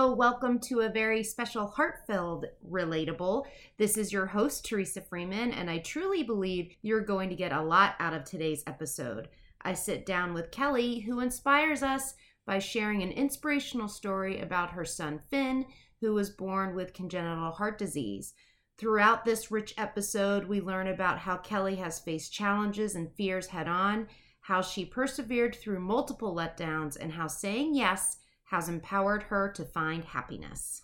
Hello, welcome to a very special Heart-Filled Relatable. This is your host, Teresa Freeman, and I truly believe you're going to get a lot out of today's episode. I sit down with Kelly, who inspires us by sharing an inspirational story about her son, Finn, who was born with congenital heart disease. Throughout this rich episode, we learn about how Kelly has faced challenges and fears head-on, how she persevered through multiple letdowns, and how saying yes has empowered her to find happiness.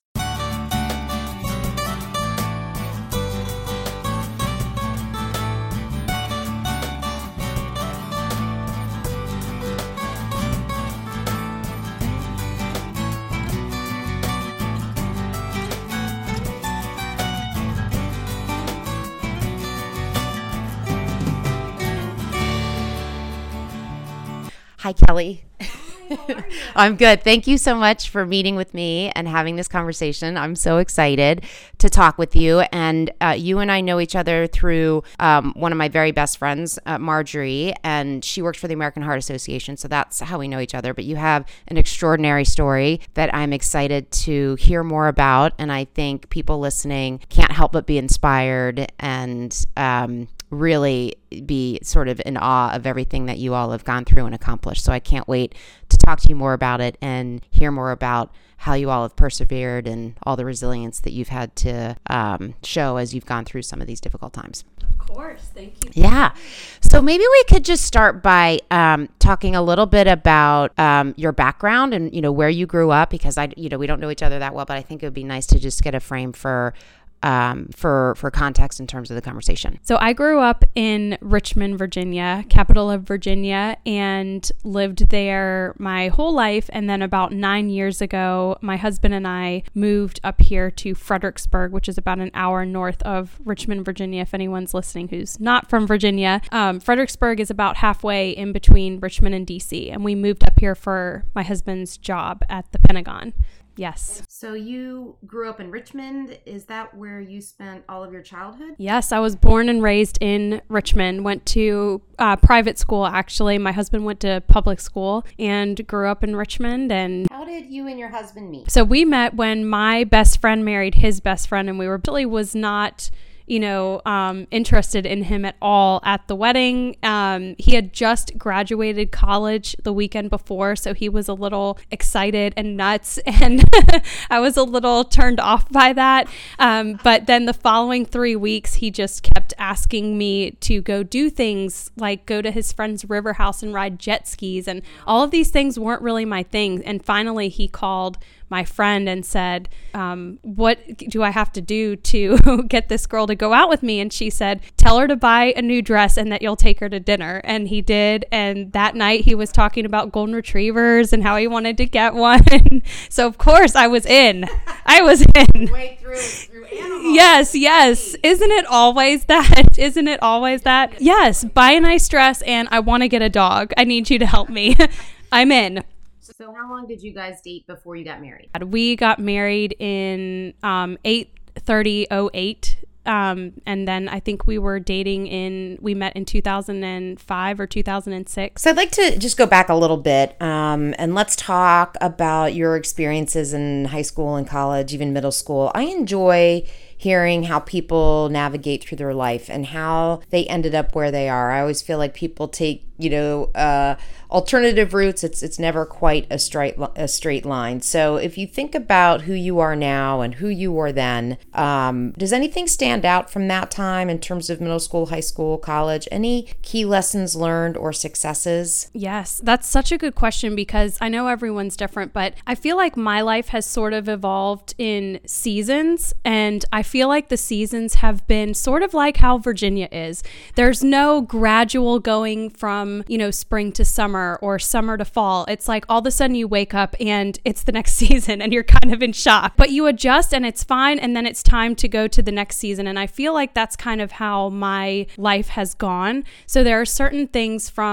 Hi, Kelly. I'm good. Thank you so much for meeting with me and having this conversation. I'm so excited to talk with you. And you and I know each other through one of my very best friends, Marjorie, and she works for the American Heart Association. So that's how we know each other. But you have an extraordinary story that I'm excited to hear more about. And I think people listening can't help but be inspired and really be sort of in awe of everything that you all have gone through and accomplished. So I can't wait to talk to you more about it and hear more about how you all have persevered and all the resilience that you've had to show as you've gone through some of these difficult times. Of course. Thank you. Yeah. So maybe we could just start by talking a little bit about your background and, where you grew up, because we don't know each other that well, but I think it would be nice to just get a frame for context in terms of the conversation. So I grew up in Richmond, Virginia, capital of Virginia, and lived there my whole life. And then about 9 years ago, my husband and I moved up here to Fredericksburg, which is about an hour north of Richmond, Virginia. If anyone's listening who's not from Virginia, Fredericksburg is about halfway in between Richmond and DC. And we moved up here for my husband's job at the Pentagon. Yes. So you grew up in Richmond. Is that where you spent all of your childhood? Yes, I was born and raised in Richmond. Went to private school, actually. My husband went to public school and grew up in Richmond. And how did you and your husband meet? So we met when my best friend married his best friend, and we really was not interested in him at all at the wedding. He had just graduated college the weekend before, so he was a little excited and nuts, and I was a little turned off by that. But then the following 3 weeks, he just kept asking me to go do things like go to his friend's river house and ride jet skis, and all of these things weren't really my thing. And finally, he called my friend and said, what do I have to do to get this girl to go out with me? And she said, tell her to buy a new dress and that you'll take her to dinner. And he did. And that night he was talking about golden retrievers and how he wanted to get one. So of course I was in. Way through animals. Yes. Isn't it always that? Yes. Buy a nice dress and I want to get a dog. I need you to help me. I'm in. So how long did you guys date before you got married? We got married in 8/30/08. And then I think we were we met in 2005 or 2006. So I'd like to just go back a little bit and let's talk about your experiences in high school and college, even middle school. I enjoy hearing how people navigate through their life and how they ended up where they are. I always feel like people take, alternative routes. It's never quite a straight line. So if you think about who you are now and who you were then, does anything stand out from that time in terms of middle school, high school, college? Any key lessons learned or successes? Yes, that's such a good question because I know everyone's different, but I feel like my life has sort of evolved in seasons, and I feel like the seasons have been sort of like how Virginia is. There's no gradual going from, spring to summer or summer to fall. It's like all of a sudden you wake up and it's the next season and you're kind of in shock, but you adjust and it's fine. And then it's time to go to the next season. And I feel like that's kind of how my life has gone. So there are certain things from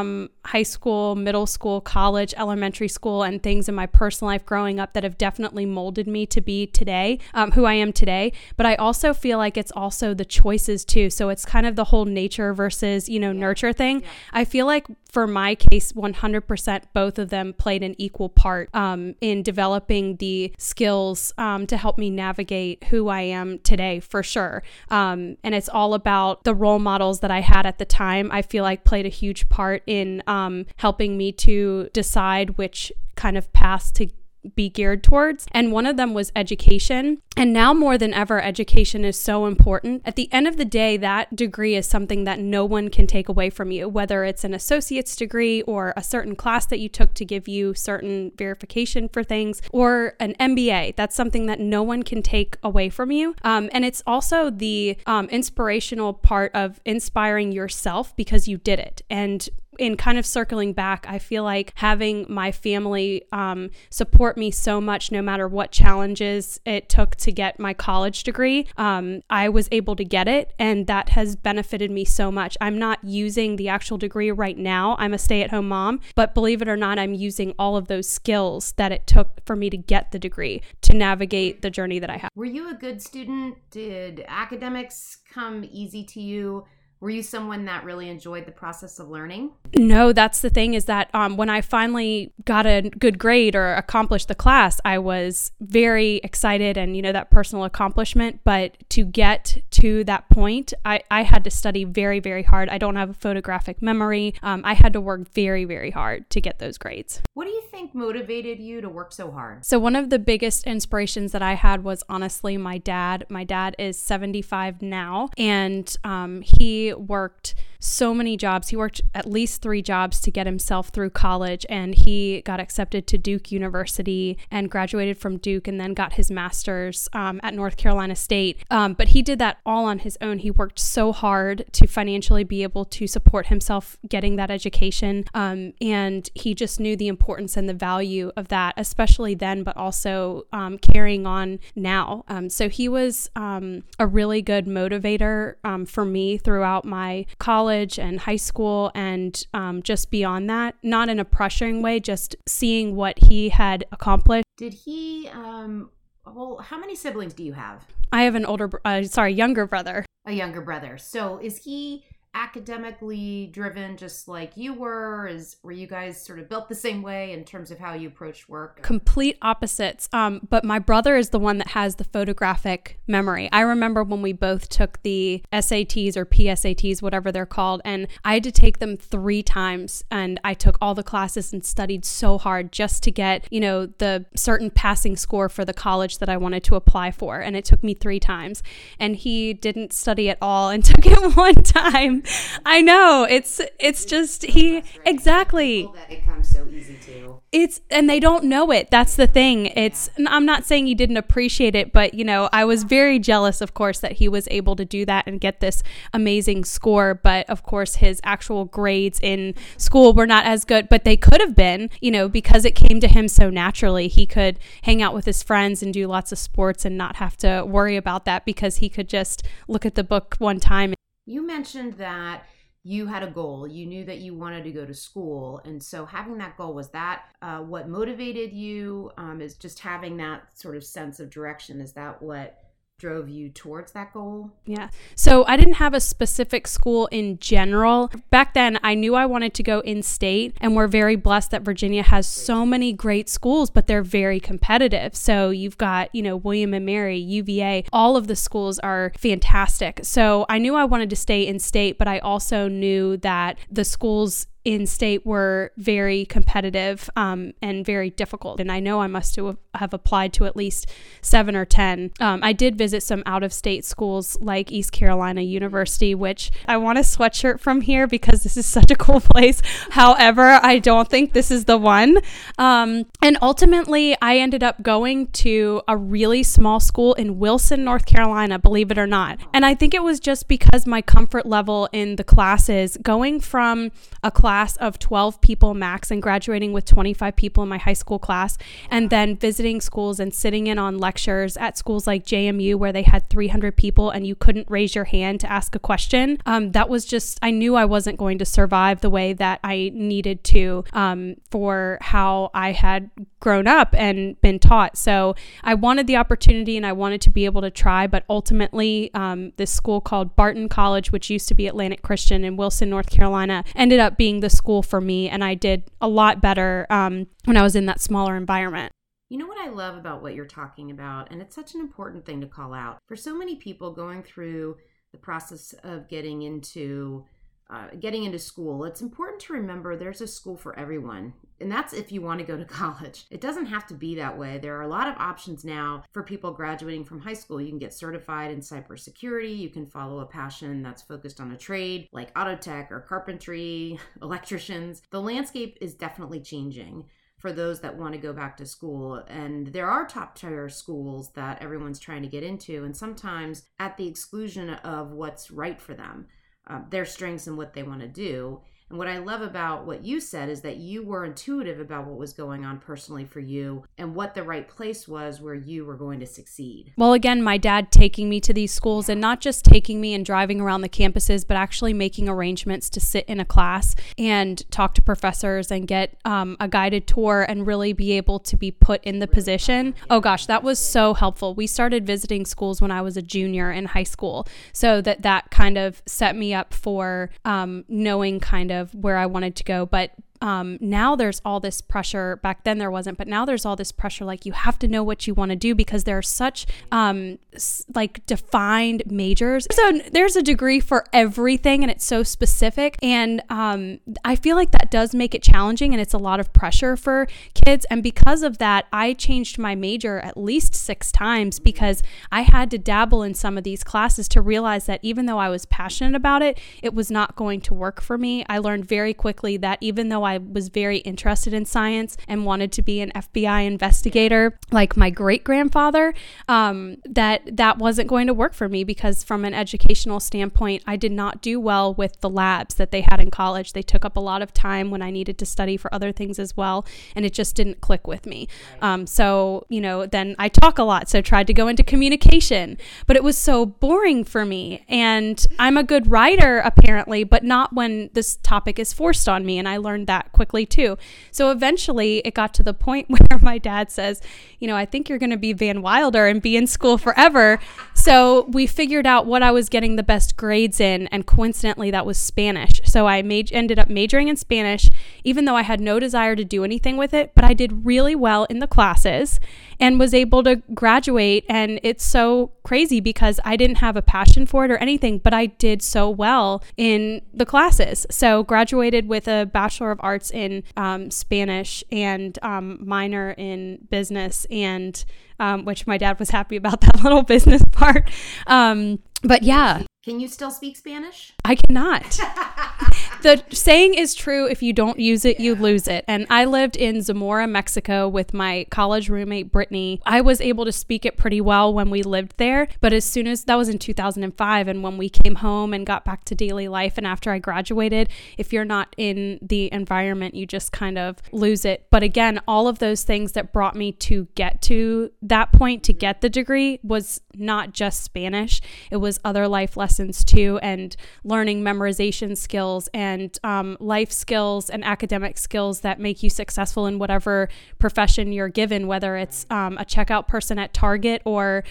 high school, middle school, college, elementary school, and things in my personal life growing up that have definitely molded me to be today, who I am today. But I also feel like it's also the choices too. So it's kind of the whole nature versus, nurture thing. Yeah. I feel like for my case, 100% both of them played an equal part in developing the skills to help me navigate who I am today, for sure. And it's all about the role models that I had at the time. I feel like played a huge part in helping me to decide which kind of paths to be geared towards. And one of them was education. And now more than ever, education is so important. At the end of the day, that degree is something that no one can take away from you, whether it's an associate's degree or a certain class that you took to give you certain verification for things, or an MBA. That's something that no one can take away from you. And it's also the inspirational part of inspiring yourself because you did it. And in kind of circling back, I feel like having my family support me so much, no matter what challenges it took to get my college degree, I was able to get it, and that has benefited me so much. I'm not using the actual degree right now. I'm a stay-at-home mom, but believe it or not, I'm using all of those skills that it took for me to get the degree to navigate the journey that I have. Were you a good student? Did academics come easy to you? Were you someone that really enjoyed the process of learning? No, that's the thing, is that when I finally got a good grade or accomplished the class, I was very excited and, that personal accomplishment. But to get to that point, I had to study very, very hard. I don't have a photographic memory. I had to work very, very hard to get those grades. What do you think motivated you to work so hard? So one of the biggest inspirations that I had was honestly my dad. My dad is 75 now, and he worked so many jobs. He worked at least 3 jobs to get himself through college, and he got accepted to Duke University and graduated from Duke, and then got his master's at North Carolina State. But he did that all on his own. He worked so hard to financially be able to support himself getting that education, and he just knew the importance and the value of that, especially then, but also carrying on now. So he was a really good motivator for me throughout my college and high school, and just beyond that, not in a pressuring way, just seeing what he had accomplished. Did he, how many siblings do you have? I have younger brother. A younger brother. So is he academically driven just like you were? Were you guys sort of built the same way in terms of how you approached work? Complete opposites. But my brother is the one that has the photographic memory. I remember when we both took the SATs or PSATs, whatever they're called, and I had to take them 3 times, and I took all the classes and studied so hard just to get, the certain passing score for the college that I wanted to apply for. And it took me 3 times, and he didn't study at all and took it 1 time. I know, it's just exactly that it comes so easy to. And they don't know it. That's the thing. I'm not saying he didn't appreciate it, but I was very jealous, of course, that he was able to do that and get this amazing score. But of course, his actual grades in school were not as good, but they could have been, because it came to him so naturally. He could hang out with his friends and do lots of sports and not have to worry about that, because he could just look at the book 1 time. You mentioned that you had a goal. You knew that you wanted to go to school. And so having that goal, was that what motivated you? Is just having that sort of sense of direction? Is that what drove you towards that goal? Yeah. So I didn't have a specific school in general. Back then, I knew I wanted to go in-state, and we're very blessed that Virginia has so many great schools, but they're very competitive. So you've got, William and Mary, UVA, all of the schools are fantastic. So I knew I wanted to stay in-state, but I also knew that the schools in-state were very competitive and very difficult. And I know I must have applied to at least 7 or 10. I did visit some out-of-state schools like East Carolina University, which I want a sweatshirt from here because this is such a cool place. However, I don't think this is the one. And ultimately, I ended up going to a really small school in Wilson, North Carolina, believe it or not. And I think it was just because my comfort level in the classes, going from a class class of 12 people max and graduating with 25 people in my high school class, and then visiting schools and sitting in on lectures at schools like JMU where they had 300 people and you couldn't raise your hand to ask a question. That was just, I knew I wasn't going to survive the way that I needed to for how I had grown up and been taught. So I wanted the opportunity and I wanted to be able to try, but ultimately this school called Barton College, which used to be Atlantic Christian in Wilson, North Carolina, ended up being the school for me, and I did a lot better when I was in that smaller environment. You know what I love about what you're talking about, and it's such an important thing to call out, for so many people going through the process of getting into school, it's important to remember there's a school for everyone. And that's if you want to go to college. It doesn't have to be that way. There are a lot of options now for people graduating from high school. You can get certified in cybersecurity. You can follow a passion that's focused on a trade like auto tech or carpentry, electricians. The landscape is definitely changing for those that want to go back to school. And there are top tier schools that everyone's trying to get into, and sometimes at the exclusion of what's right for them, their strengths and what they want to do. And what I love about what you said is that you were intuitive about what was going on personally for you and what the right place was where you were going to succeed. Well, again, my dad taking me to these schools, and not just taking me and driving around the campuses, but actually making arrangements to sit in a class and talk to professors and get a guided tour and really be able to be put in the position. Oh gosh, that was so helpful. We started visiting schools when I was a junior in high school, so that kind of set me up for knowing kind of where I wanted to go. But now there's all this pressure. Back then there wasn't, but now there's all this pressure, like you have to know what you want to do because there are such like defined majors. So there's a degree for everything and it's so specific. And I feel like that does make it challenging and it's a lot of pressure for kids. And because of that, I changed my major at least 6 times because I had to dabble in some of these classes to realize that even though I was passionate about it, it was not going to work for me. I learned very quickly that even though I was very interested in science and wanted to be an FBI investigator like my great-grandfather, that wasn't going to work for me because from an educational standpoint, I did not do well with the labs that they had in college. They took up a lot of time when I needed to study for other things as well, and it just didn't click with me. So, then I talk a lot, so I tried to go into communication, but it was so boring for me. And I'm a good writer, apparently, but not when this topic is forced on me, and I learned that quickly too. So eventually it got to the point where my dad says, I think you're going to be Van Wilder and be in school forever. So we figured out what I was getting the best grades in, and coincidentally that was Spanish. So I ended up majoring in Spanish, even though I had no desire to do anything with it, but I did really well in the classes and was able to graduate. And it's so crazy because I didn't have a passion for it or anything, but I did so well in the classes. So graduated with a Bachelor of Arts in Spanish and minor in business, and which my dad was happy about that little business part. But yeah. Can you still speak Spanish? I cannot. The saying is true, if you don't use it, you lose it. And I lived in Zamora, Mexico with my college roommate, Brittany. I was able to speak it pretty well when we lived there. But as soon as that was in 2005, and when we came home and got back to daily life, and after I graduated, if you're not in the environment, you just kind of lose it. But again, all of those things that brought me to get to that point, to get the degree, was not just Spanish. It was other life lessons too, and learning memorization skills and life skills and academic skills that make you successful in whatever profession you're given, whether it's a checkout person at Target or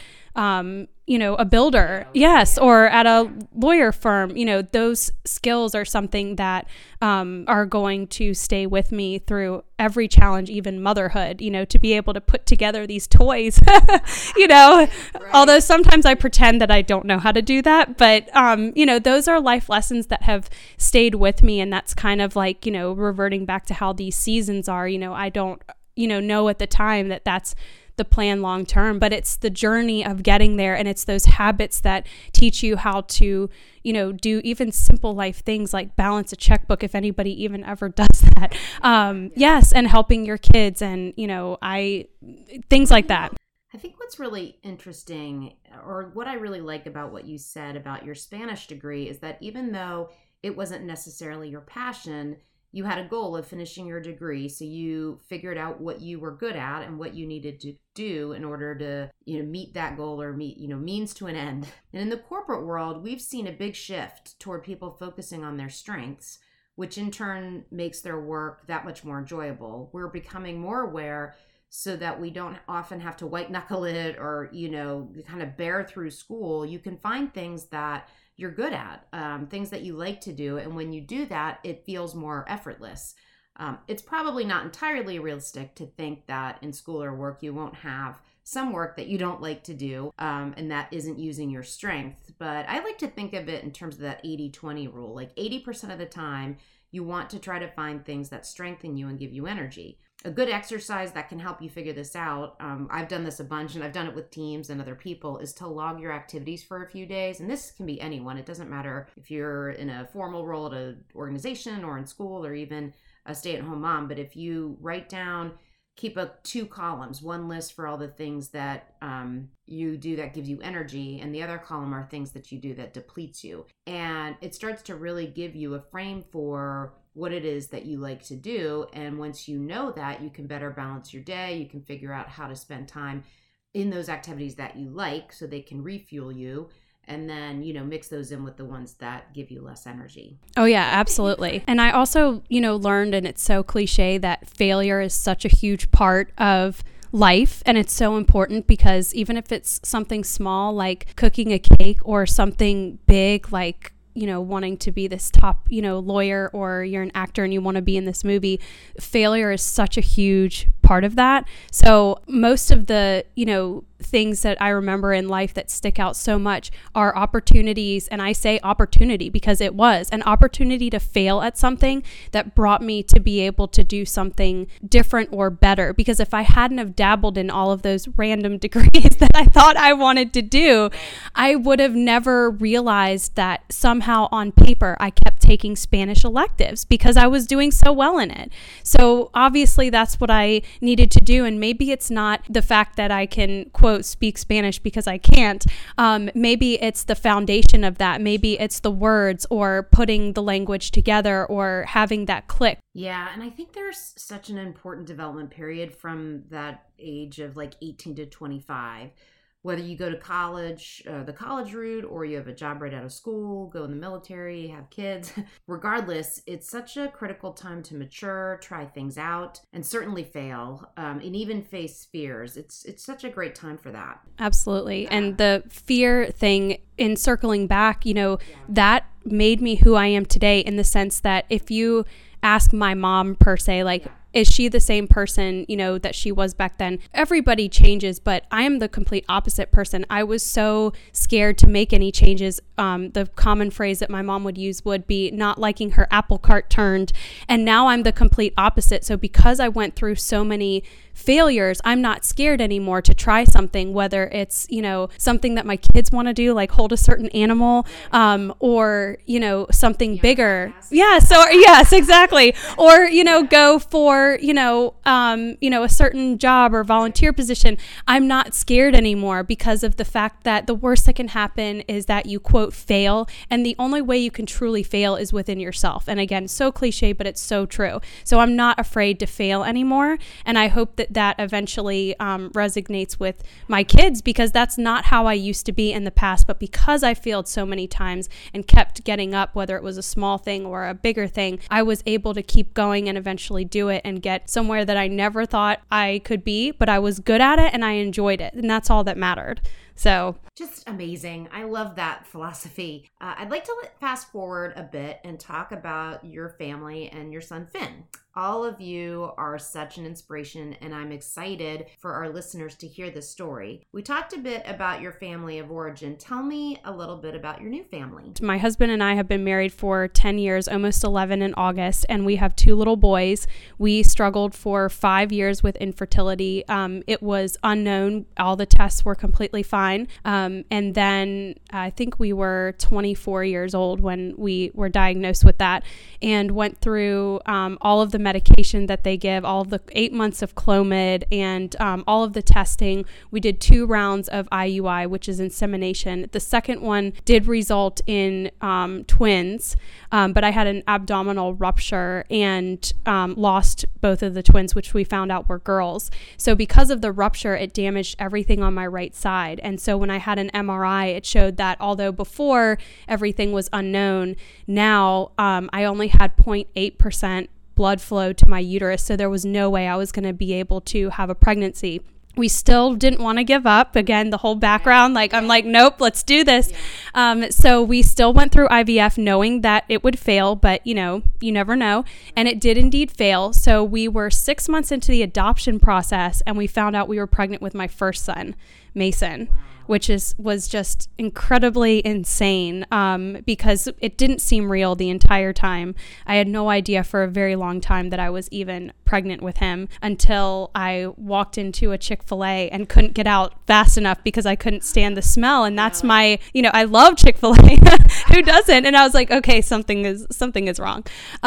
a builder, yes, or at a lawyer firm. Those skills are something that are going to stay with me through every challenge, even motherhood, to be able to put together these toys, right. Although sometimes I pretend that I don't know how to do that, but, those are life lessons that have stayed with me. And that's kind of like, reverting back to how these seasons are, I don't, know at the time that that's the plan long term, but it's the journey of getting there. And it's those habits that teach you how to, do even simple life things like balance a checkbook, if anybody even ever does that. Yes. And helping your kids and, things like that. I think what's really interesting, or what I really like about what you said about your Spanish degree, is that even though it wasn't necessarily your passion, you had a goal of finishing your degree. So you figured out what you were good at and what you needed to do in order to, meet that goal or meet, means to an end. And in the corporate world, we've seen a big shift toward people focusing on their strengths, which in turn makes their work that much more enjoyable. We're becoming more aware so that we don't often have to white knuckle it or, kind of bear through school. You can find things that you're good at, things that you like to do. And when you do that, it feels more effortless. It's probably not entirely realistic to think that in school or work you won't have some work that you don't like to do and that isn't using your strength. But I like to think of it in terms of that 80-20 rule. Like 80% of the time, you want to try to find things that strengthen you and give you energy. A good exercise that can help you figure this out, I've done this a bunch and I've done it with teams and other people, is to log your activities for a few days. And this can be anyone. It doesn't matter if you're in a formal role at an organization or in school or even a stay-at-home mom. But if you write down, keep up 2 columns, one list for all the things that you do that gives you energy, and the other column are things that you do that depletes you. And it starts to really give you a frame for what it is that you like to do. And once you know that, you can better balance your day. You can figure out how to spend time in those activities that you like so they can refuel you. And then, mix those in with the ones that give you less energy. Oh, yeah, absolutely. And I also, learned, and it's so cliche, that failure is such a huge part of life. And it's so important because even if it's something small, like cooking a cake, or something big, like wanting to be this top, lawyer, or you're an actor and you want to be in this movie, failure is such a huge part of that. So most of the, things that I remember in life that stick out so much are opportunities. And I say opportunity because it was an opportunity to fail at something that brought me to be able to do something different or better. Because if I hadn't have dabbled in all of those random degrees that I thought I wanted to do, I would have never realized that somehow on paper I kept taking Spanish electives because I was doing so well in it. So obviously that's what I needed to do. And maybe it's not the fact that I can, quote, speak Spanish, because I can't. Maybe it's the foundation of that. Maybe it's the words, or putting the language together, or having that click. Yeah, and I think there's such an important development period from that age of like 18 to 25. Whether you go to college, the college route, or you have a job right out of school, go in the military, have kids, regardless, it's such a critical time to mature, try things out, and certainly fail, and even face fears. It's such a great time for that. Absolutely. And the fear thing, in circling back, that made me who I am today, in the sense that if you ask my mom per se, like, is she the same person, that she was back then? Everybody changes, but I am the complete opposite person. I was so scared to make any changes. The common phrase that my mom would use would be not liking her apple cart turned. And now I'm the complete opposite. So because I went through so many failures, I'm not scared anymore to try something, whether it's, something that my kids want to do, like hold a certain animal, or, something bigger. Yes. Yes, exactly. Or, go for, a certain job or volunteer position. I'm not scared anymore because of the fact that the worst that can happen is that you, quote, fail. And the only way you can truly fail is within yourself. And again, so cliche, but it's so true. So I'm not afraid to fail anymore. And I hope that eventually resonates with my kids, because that's not how I used to be in the past. But because I failed so many times and kept getting up, whether it was a small thing or a bigger thing, I was able to keep going and eventually do it and get somewhere that I never thought I could be, but I was good at it and I enjoyed it. And that's all that mattered. So just amazing. I love that philosophy. I'd like to fast forward a bit and talk about your family and your son, Finn. All of you are such an inspiration, and I'm excited for our listeners to hear this story. We talked a bit about your family of origin. Tell me a little bit about your new family. My husband and I have been married for 10 years, almost 11 in August, and we have 2 little boys. We struggled for 5 years with infertility. It was unknown. All the tests were completely fine. And then I think we were 24 years old when we were diagnosed with that, and went through all of the medication that they give, all of the 8 months of Clomid, and all of the testing. We did 2 rounds of IUI, which is insemination. The second one did result in twins, but I had an abdominal rupture and lost both of the twins, which we found out were girls. So because of the rupture, it damaged everything on my right side. And so when I had an MRI, it showed that although before everything was unknown, now I only had 0.8% blood flow to my uterus. So there was no way I was going to be able to have a pregnancy. We still didn't want to give up. Again, the whole background, I'm like, nope, let's do this. So we still went through IVF knowing that it would fail, but you never know. And it did indeed fail. So we were 6 months into the adoption process and we found out we were pregnant with my first son, Mason. Wow. Which was just incredibly insane because it didn't seem real the entire time. I had no idea for a very long time that I was even pregnant with him until I walked into a Chick-fil-A and couldn't get out fast enough because I couldn't stand the smell. And that's my, I love Chick-fil-A. Who doesn't? And I was like, okay, something is wrong.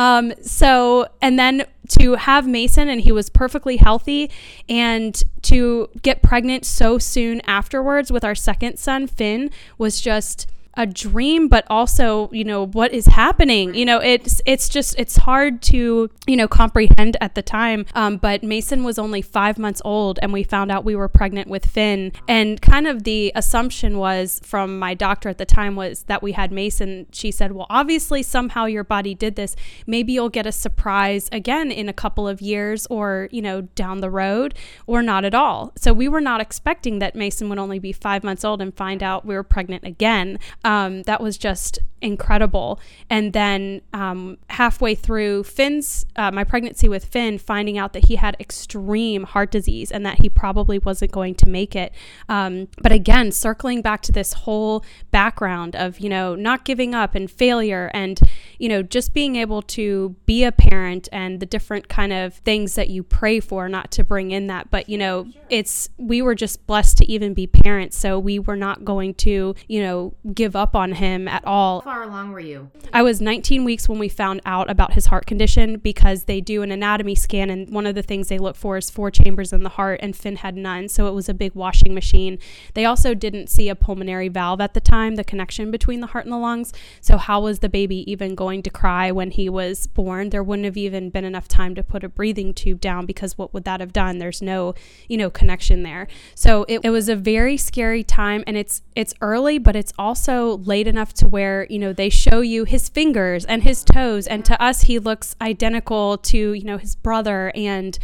And then to have Mason, and he was perfectly healthy, and to get pregnant so soon afterwards with our second son, Finn, was just a dream, but also, what is happening? It's hard to, comprehend at the time. But Mason was only 5 months old and we found out we were pregnant with Finn. And kind of the assumption was from my doctor at the time was that we had Mason. She said, well, obviously somehow your body did this. Maybe you'll get a surprise again in a couple of years or, down the road, or not at all. So we were not expecting that Mason would only be 5 months old and find out we were pregnant again. That was just incredible. And then halfway through my pregnancy with Finn, finding out that he had extreme heart disease and that he probably wasn't going to make it. But again, circling back to this whole background of, not giving up and failure and, just being able to be a parent and the different kind of things that you pray for, not to bring in that, but, we were just blessed to even be parents. So we were not going to, give up on him at all. How far along were you? I was 19 weeks when we found out about his heart condition because they do an anatomy scan, and one of the things they look for is 4 chambers in the heart, and Finn had none, so it was a big washing machine. They also didn't see a pulmonary valve at the time, the connection between the heart and the lungs, so how was the baby even going to cry when he was born? There wouldn't have even been enough time to put a breathing tube down because what would that have done? There's no, connection there. So it was a very scary time, and it's early, but it's also late enough to where, they show you his fingers and his toes, and to us he looks identical to, his brother. And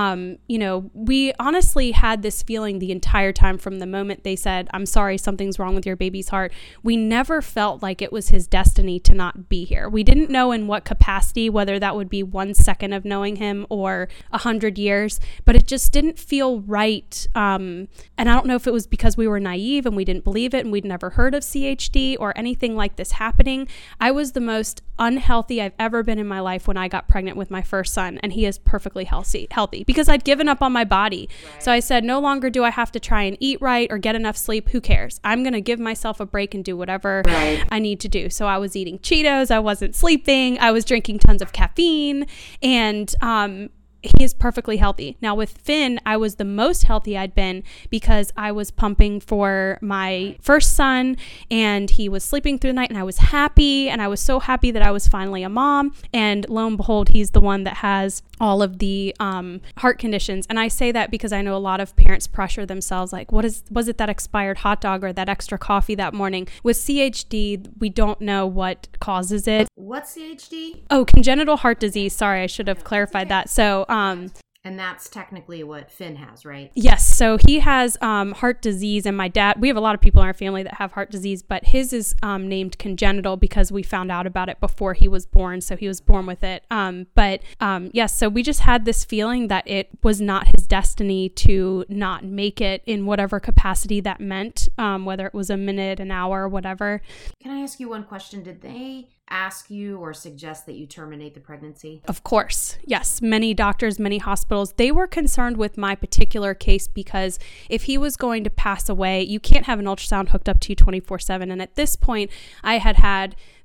we honestly had this feeling the entire time from the moment they said, I'm sorry, something's wrong with your baby's heart. We never felt like it was his destiny to not be here. We didn't know in what capacity, whether that would be 1 second of knowing him or 100 years, but it just didn't feel right. And I don't know if it was because we were naive and we didn't believe it and we'd never heard of CHD or anything like this happening. I was the most unhealthy I've ever been in my life when I got pregnant with my first son, and he is perfectly healthy because I'd given up on my body. Right. So I said, no longer do I have to try and eat right or get enough sleep. Who cares? I'm going to give myself a break and do whatever I need to do. So I was eating Cheetos. I wasn't sleeping. I was drinking tons of caffeine, and he is perfectly healthy. Now with Finn, I was the most healthy I'd been because I was pumping for my first son and he was sleeping through the night, and I was happy, and I was so happy that I was finally a mom. And lo and behold, he's the one that has all of the heart conditions. And I say that because I know a lot of parents pressure themselves like, was it that expired hot dog or that extra coffee that morning? With CHD, we don't know what causes it. What's CHD? Oh, congenital heart disease. Sorry, I should have clarified that. So and that's technically what Finn has, right? Yes. So he has heart disease, and my dad, we have a lot of people in our family that have heart disease, but his is named congenital because we found out about it before he was born. So he was born with it. Yes, so we just had this feeling that it was not his destiny to not make it in whatever capacity that meant, whether it was a minute, an hour, whatever. Can I ask you one question? Did they ask you or suggest that you terminate the pregnancy? Of course. Yes. Many doctors, many hospitals, they were concerned with my particular case because if he was going to pass away, you can't have an ultrasound hooked up to you 24/7. And at this point, I had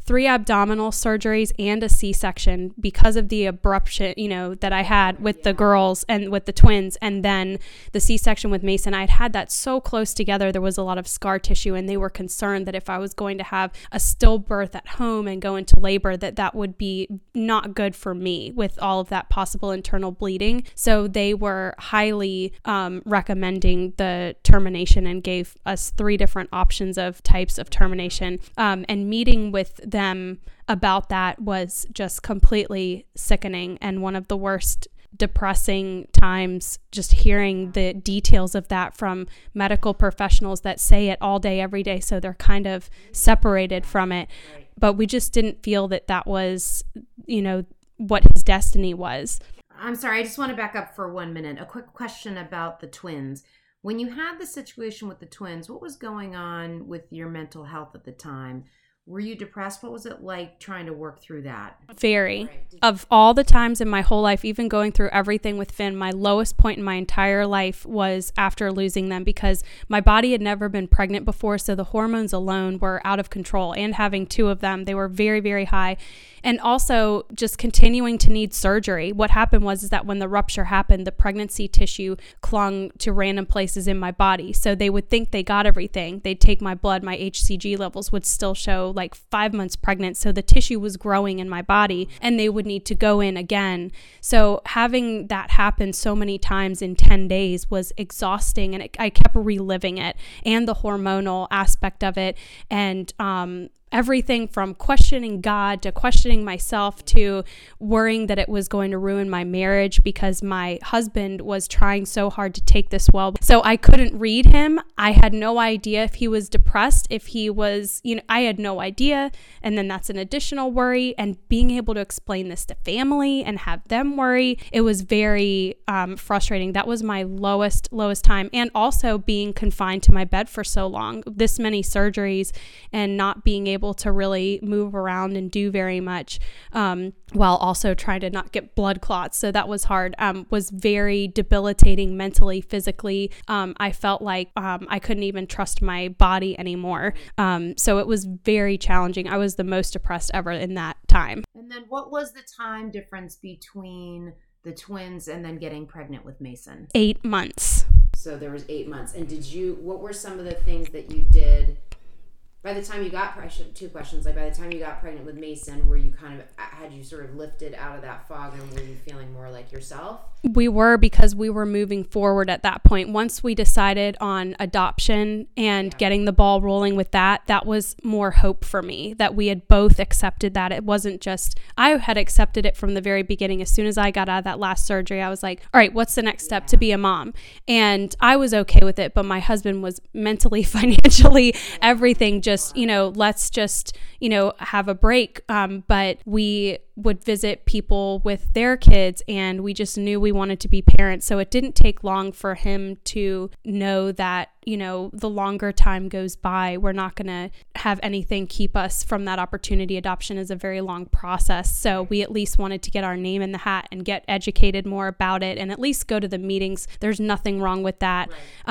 3 abdominal surgeries and a C-section because of the abruption, that I had with the girls and with the twins, and then the C-section with Mason. I'd had that so close together. There was a lot of scar tissue, and they were concerned that if I was going to have a stillbirth at home and go into labor, that would be not good for me with all of that possible internal bleeding. So they were highly recommending the termination and gave us 3 different options of types of termination. And meeting with them about that was just completely sickening and one of the worst depressing times, just hearing the details of that from medical professionals that say it all day, every day. So they're kind of separated from it. But we just didn't feel that was, what his destiny was. I'm sorry, I just want to back up for 1 minute. A quick question about the twins. When you had the situation with the twins, what was going on with your mental health at the time? Were you depressed? What was it like trying to work through that? Very. Of all the times in my whole life, even going through everything with Finn, my lowest point in my entire life was after losing them, because my body had never been pregnant before. So the hormones alone were out of control, and having 2 of them, they were very, very high. And also just continuing to need surgery. What happened was that when the rupture happened, the pregnancy tissue clung to random places in my body. So they would think they got everything. They'd take my blood, my HCG levels would still show like 5 months pregnant. So the tissue was growing in my body, and they would need to go in again. So having that happen so many times in 10 days was exhausting, and I kept reliving it, and the hormonal aspect of it, and everything from questioning God to questioning myself to worrying that it was going to ruin my marriage because my husband was trying so hard to take this well. So I couldn't read him. I had no idea if he was depressed, if he was, I had no idea. And then that's an additional worry. And being able to explain this to family and have them worry, it was very frustrating. That was my lowest time. And also being confined to my bed for so long, this many surgeries, and not being able to really move around and do very much, while also trying to not get blood clots. So that was hard, was very debilitating mentally, physically. I felt like I couldn't even trust my body anymore. So it was very challenging. I was the most depressed ever in that time. And then what was the time difference between the twins and then getting pregnant with Mason? 8 months. So there was 8 months. And what were some of the things that you did by the time you got, 2 questions, like by the time you got pregnant with Mason, were you had you sort of lifted out of that fog, and were you feeling more like yourself? We were, because we were moving forward at that point. Once we decided on adoption and getting the ball rolling with that was more hope for me, that we had both accepted that. It wasn't just, I had accepted it from the very beginning. As soon as I got out of that last surgery, I was like, all right, what's the next step to be a mom? And I was okay with it, but my husband was mentally, financially, everything just, let's just, have a break. But we would visit people with their kids, and we just knew we wanted to be parents. So it didn't take long for him to know that, the longer time goes by, we're not going to have anything keep us from that opportunity. Adoption is a very long process. So we at least wanted to get our name in the hat and get educated more about it, and at least go to the meetings. There's nothing wrong with that.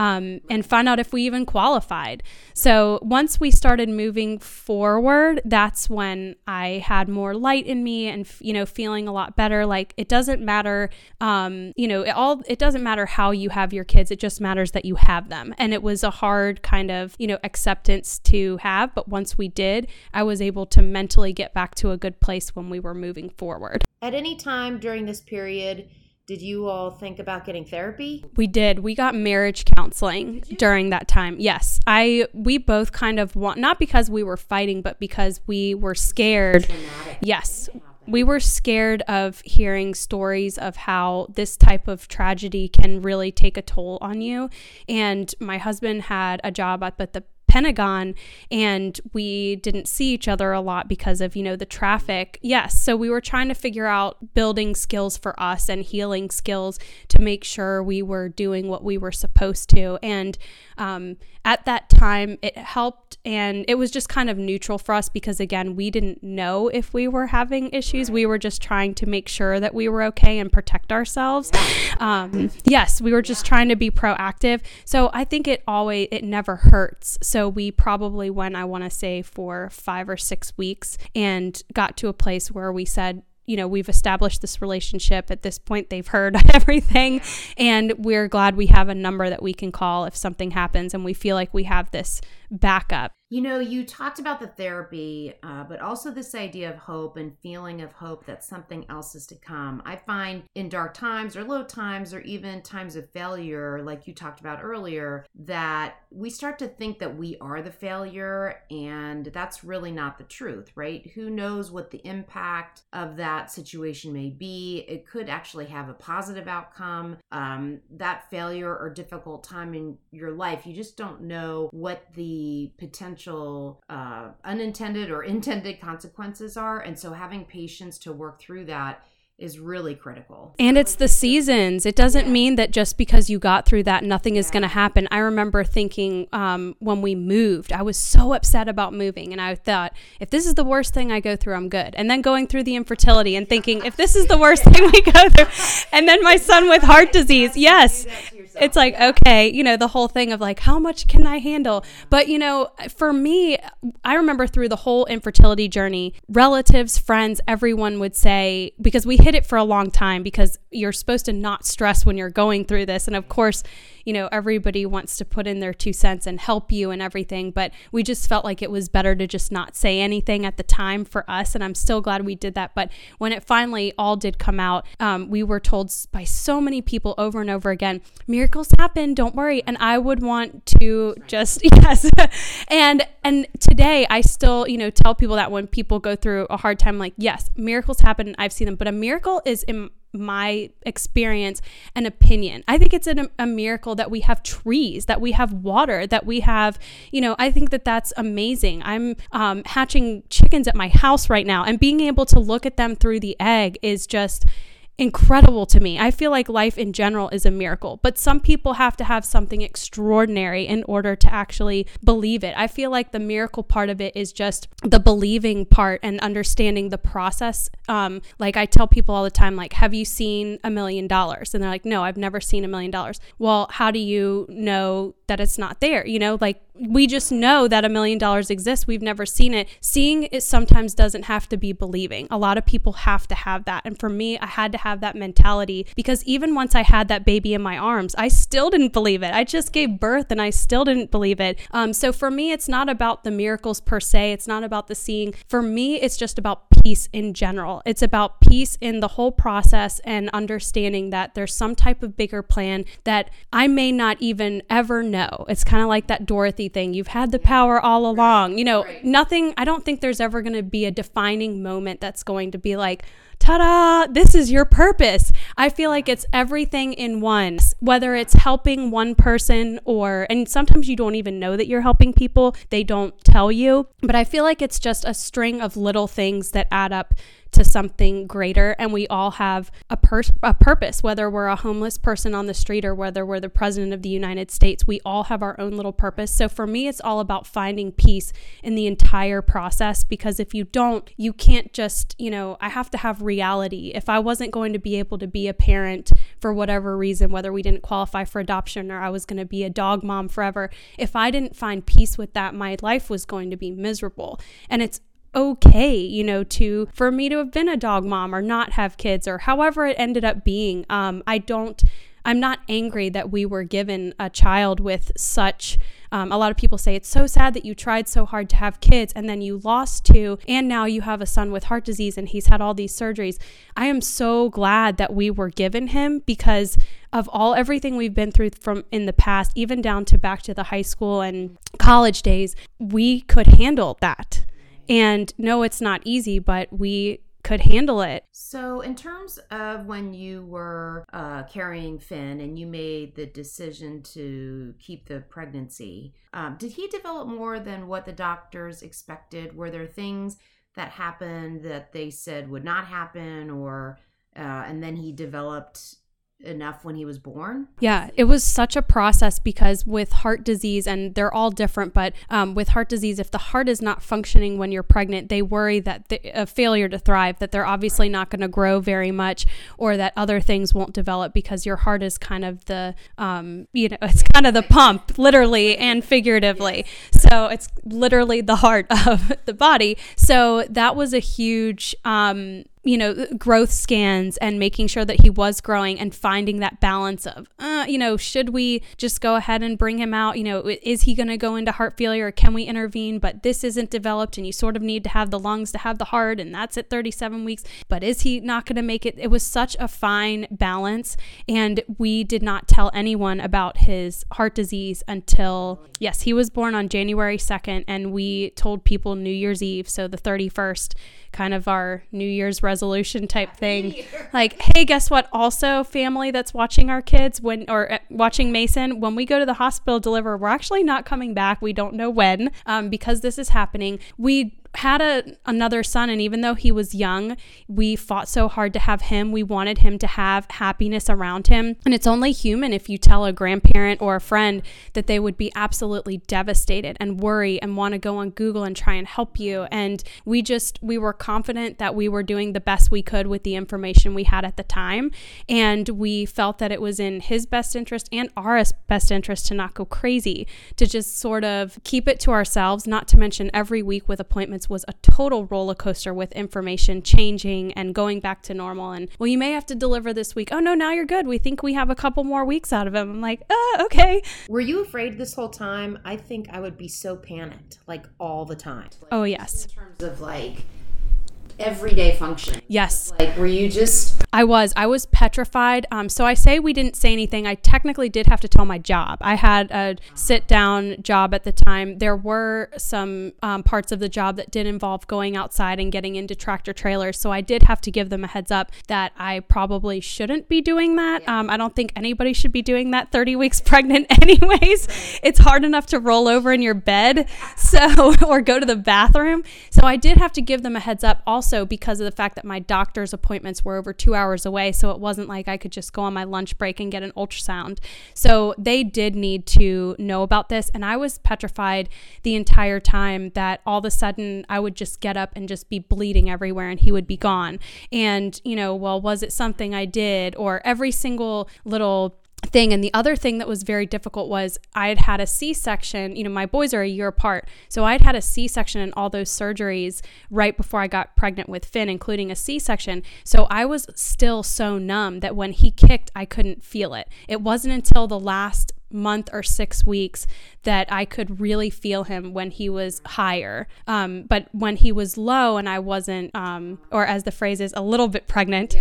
And find out if we even qualified. So once we started moving forward, that's when I had more light in me and, feeling a lot better. Like, it doesn't matter, it doesn't matter how you have your kids. It just matters that you have them. And it was a hard kind of, acceptance to have. But once we did, I was able to mentally get back to a good place when we were moving forward. At any time during this period, did you all think about getting therapy? We did. We got marriage counseling during that time. Yes. We both kind of not because we were fighting, but because we were scared. Traumatic. Yes. We were scared of hearing stories of how this type of tragedy can really take a toll on you. And my husband had a job up at the Pentagon, and we didn't see each other a lot because of, the traffic. Yes. So we were trying to figure out building skills for us and healing skills to make sure we were doing what we were supposed to. And at that time, it helped, and it was just kind of neutral for us because, again, we didn't know if we were having issues. We were just trying to make sure that we were okay and protect ourselves. Yes, we were just trying to be proactive. So I think it never hurts. So so we probably went, I want to say, for 5 or 6 weeks and got to a place where we said, we've established this relationship. At this point, they've heard everything, and we're glad we have a number that we can call if something happens, and we feel like we have this backup. You talked about the therapy, but also this idea of hope and feeling of hope that something else is to come. I find in dark times or low times or even times of failure, like you talked about earlier, that we start to think that we are the failure, and that's really not the truth, right? Who knows what the impact of that situation may be? It could actually have a positive outcome. That failure or difficult time in your life, you just don't know what the potential unintended or intended consequences are. And so having patience to work through that is really critical. And it's the seasons. It doesn't mean that just because you got through that, nothing is going to happen. I remember thinking when we moved, I was so upset about moving. And I thought, if this is the worst thing I go through, I'm good. And then going through the infertility and thinking, if this is the worst thing we go through, and then my son with heart disease, yes. It's like, okay, the whole thing of like, how much can I handle? But, for me, I remember through the whole infertility journey, relatives, friends, everyone would say, because we hid it for a long time because you're supposed to not stress when you're going through this. And of course, everybody wants to put in their 2 cents and help you and everything, but we just felt like it was better to just not say anything at the time for us. And I'm still glad we did that. But when it finally all did come out, we were told by so many people over and over again, miracles happen, don't worry. And I would want to just, yes. and today I still, tell people that when people go through a hard time, like, yes, miracles happen and I've seen them, but a miracle is in my experience and opinion. I think it's a miracle that we have trees, that we have water, that we have, I think that that's amazing. I'm hatching chickens at my house right now, and being able to look at them through the egg is just incredible to me. I feel like life in general is a miracle, but some people have to have something extraordinary in order to actually believe it. I feel like the miracle part of it is just the believing part and understanding the process. Like I tell people all the time, like, have you seen $1 million? And they're like, no, I've never seen $1 million. Well, how do you know that it's not there? Like we just know that $1 million exists. We've never seen it. Seeing it sometimes doesn't have to be believing. A lot of people have to have that. And for me, I had to have that mentality, because even once I had that baby in my arms, I still didn't believe it. I just gave birth and I still didn't believe it. So for me, it's not about the miracles per se. It's not about the seeing. For me, it's just about peace in general. It's about peace in the whole process and understanding that there's some type of bigger plan that I may not even ever know. It's kind of like that Dorothy thing. You've had the power all along. Nothing, I don't think there's ever going to be a defining moment that's going to be like, ta-da, this is your purpose. I feel like it's everything in one, whether it's helping one person and sometimes you don't even know that you're helping people. They don't tell you, but I feel like it's just a string of little things that add up to something greater. And we all have a purpose, whether we're a homeless person on the street or whether we're the president of the United States, we all have our own little purpose. So for me, it's all about finding peace in the entire process, because if you don't, you can't just, I have to have reality. If I wasn't going to be able to be a parent for whatever reason, whether we didn't qualify for adoption or I was going to be a dog mom forever, if I didn't find peace with that, my life was going to be miserable. And it's okay, for me to have been a dog mom or not have kids or however it ended up being. I'm not angry that we were given a child with such, a lot of people say it's so sad that you tried so hard to have kids and then you lost 2 and now you have a son with heart disease and he's had all these surgeries. I am so glad that we were given him, because of everything we've been through from in the past, even down to back to the high school and college days, we could handle that. And no, it's not easy, but we could handle it. So in terms of when you were carrying Finn and you made the decision to keep the pregnancy, did he develop more than what the doctors expected? Were there things that happened that they said would not happen, or and then he developed enough when he was born? Yeah, it was such a process because with heart disease, and they're all different, but with heart disease, if the heart is not functioning when you're pregnant, they worry that a failure to thrive, that they're obviously not going to grow very much, or that other things won't develop because your heart is kind of the, it's kind of the pump, literally and figuratively. So it's literally the heart of the body. So that was a huge, growth scans and making sure that he was growing and finding that balance of, should we just go ahead and bring him out? Is he going to go into heart failure, or can we intervene? But this isn't developed and you sort of need to have the lungs to have the heart, and that's at 37 weeks. But is he not going to make it? It was such a fine balance. And we did not tell anyone about his heart disease until, yes, he was born on January 2nd, and we told people New Year's Eve, so the 31st, kind of our New Year's resolution type thing. Like, hey, guess what? Also, family that's watching our kids watching Mason, when we go to the hospital to deliver, we're actually not coming back. We don't know when, because this is happening. We had another son, and even though he was young, we fought so hard to have him. We wanted him to have happiness around him, and it's only human if you tell a grandparent or a friend that they would be absolutely devastated and worry and want to go on Google and try and help you. And we were confident that we were doing the best we could with the information we had at the time, and we felt that it was in his best interest and our best interest to not go crazy, to just sort of keep it to ourselves. Not to mention, every week with appointments was a total roller coaster with information changing and going back to normal. And, well, you may have to deliver this week. Oh no, now you're good. We think we have a couple more weeks out of him. I'm like, okay. Were you afraid this whole time? I think I would be so panicked, like all the time. Oh yes. In terms of like everyday functioning. Yes. Like, were you just... I was petrified. So I say we didn't say anything. I technically did have to tell my job. I had a sit-down job at the time. There were some parts of the job that did involve going outside and getting into tractor trailers. So I did have to give them a heads up that I probably shouldn't be doing that. I don't think anybody should be doing that 30 weeks pregnant anyways. It's hard enough to roll over in your bed, or go to the bathroom. So I did have to give them a heads up, also because of the fact that my doctor's appointments were over 2 hours away. So it wasn't like I could just go on my lunch break and get an ultrasound. So they did need to know about this. And I was petrified the entire time that all of a sudden I would just get up and just be bleeding everywhere and he would be gone. And, was it something I did? Or every single little thing. And the other thing that was very difficult was I'd had a C-section. My boys are a year apart. So I'd had a C-section and all those surgeries right before I got pregnant with Finn, including a C-section. So I was still so numb that when he kicked, I couldn't feel it. It wasn't until the last month or 6 weeks that I could really feel him when he was higher. But when he was low and I wasn't, or as the phrase is, a little bit pregnant,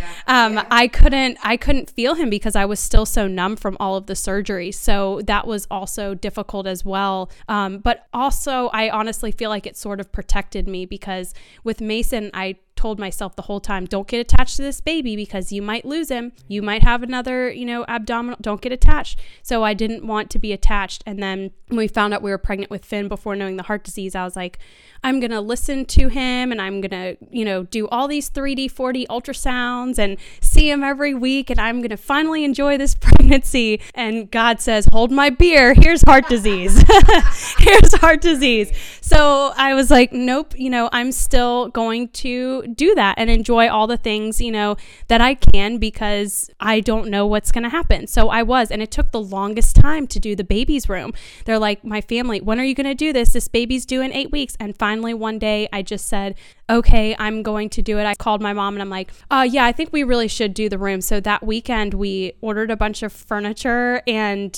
I couldn't feel him because I was still so numb from all of the surgery. So that was also difficult as well. But also I honestly feel like it sort of protected me, because with Mason, I told myself the whole time, don't get attached to this baby because you might lose him. You might have another, abdominal, don't get attached. So I didn't want to be attached. And then when we found out we were pregnant with Finn before knowing the heart disease, I was like, I'm going to listen to him and I'm going to, do all these 3D, 4D ultrasounds and see him every week. And I'm going to finally enjoy this pregnancy. And God says, hold my beer. Here's heart disease. Here's heart disease. So I was like, nope, I'm still going to do that and enjoy all the things, that I can, because I don't know what's going to happen. So I was, and it took the longest time to do the baby's room. They're like, my family, when are you going to do this? This baby's due in 8 weeks. And finally one day I just said, okay, I'm going to do it. I called my mom and I'm like, yeah, I think we really should do the room. So that weekend we ordered a bunch of furniture and,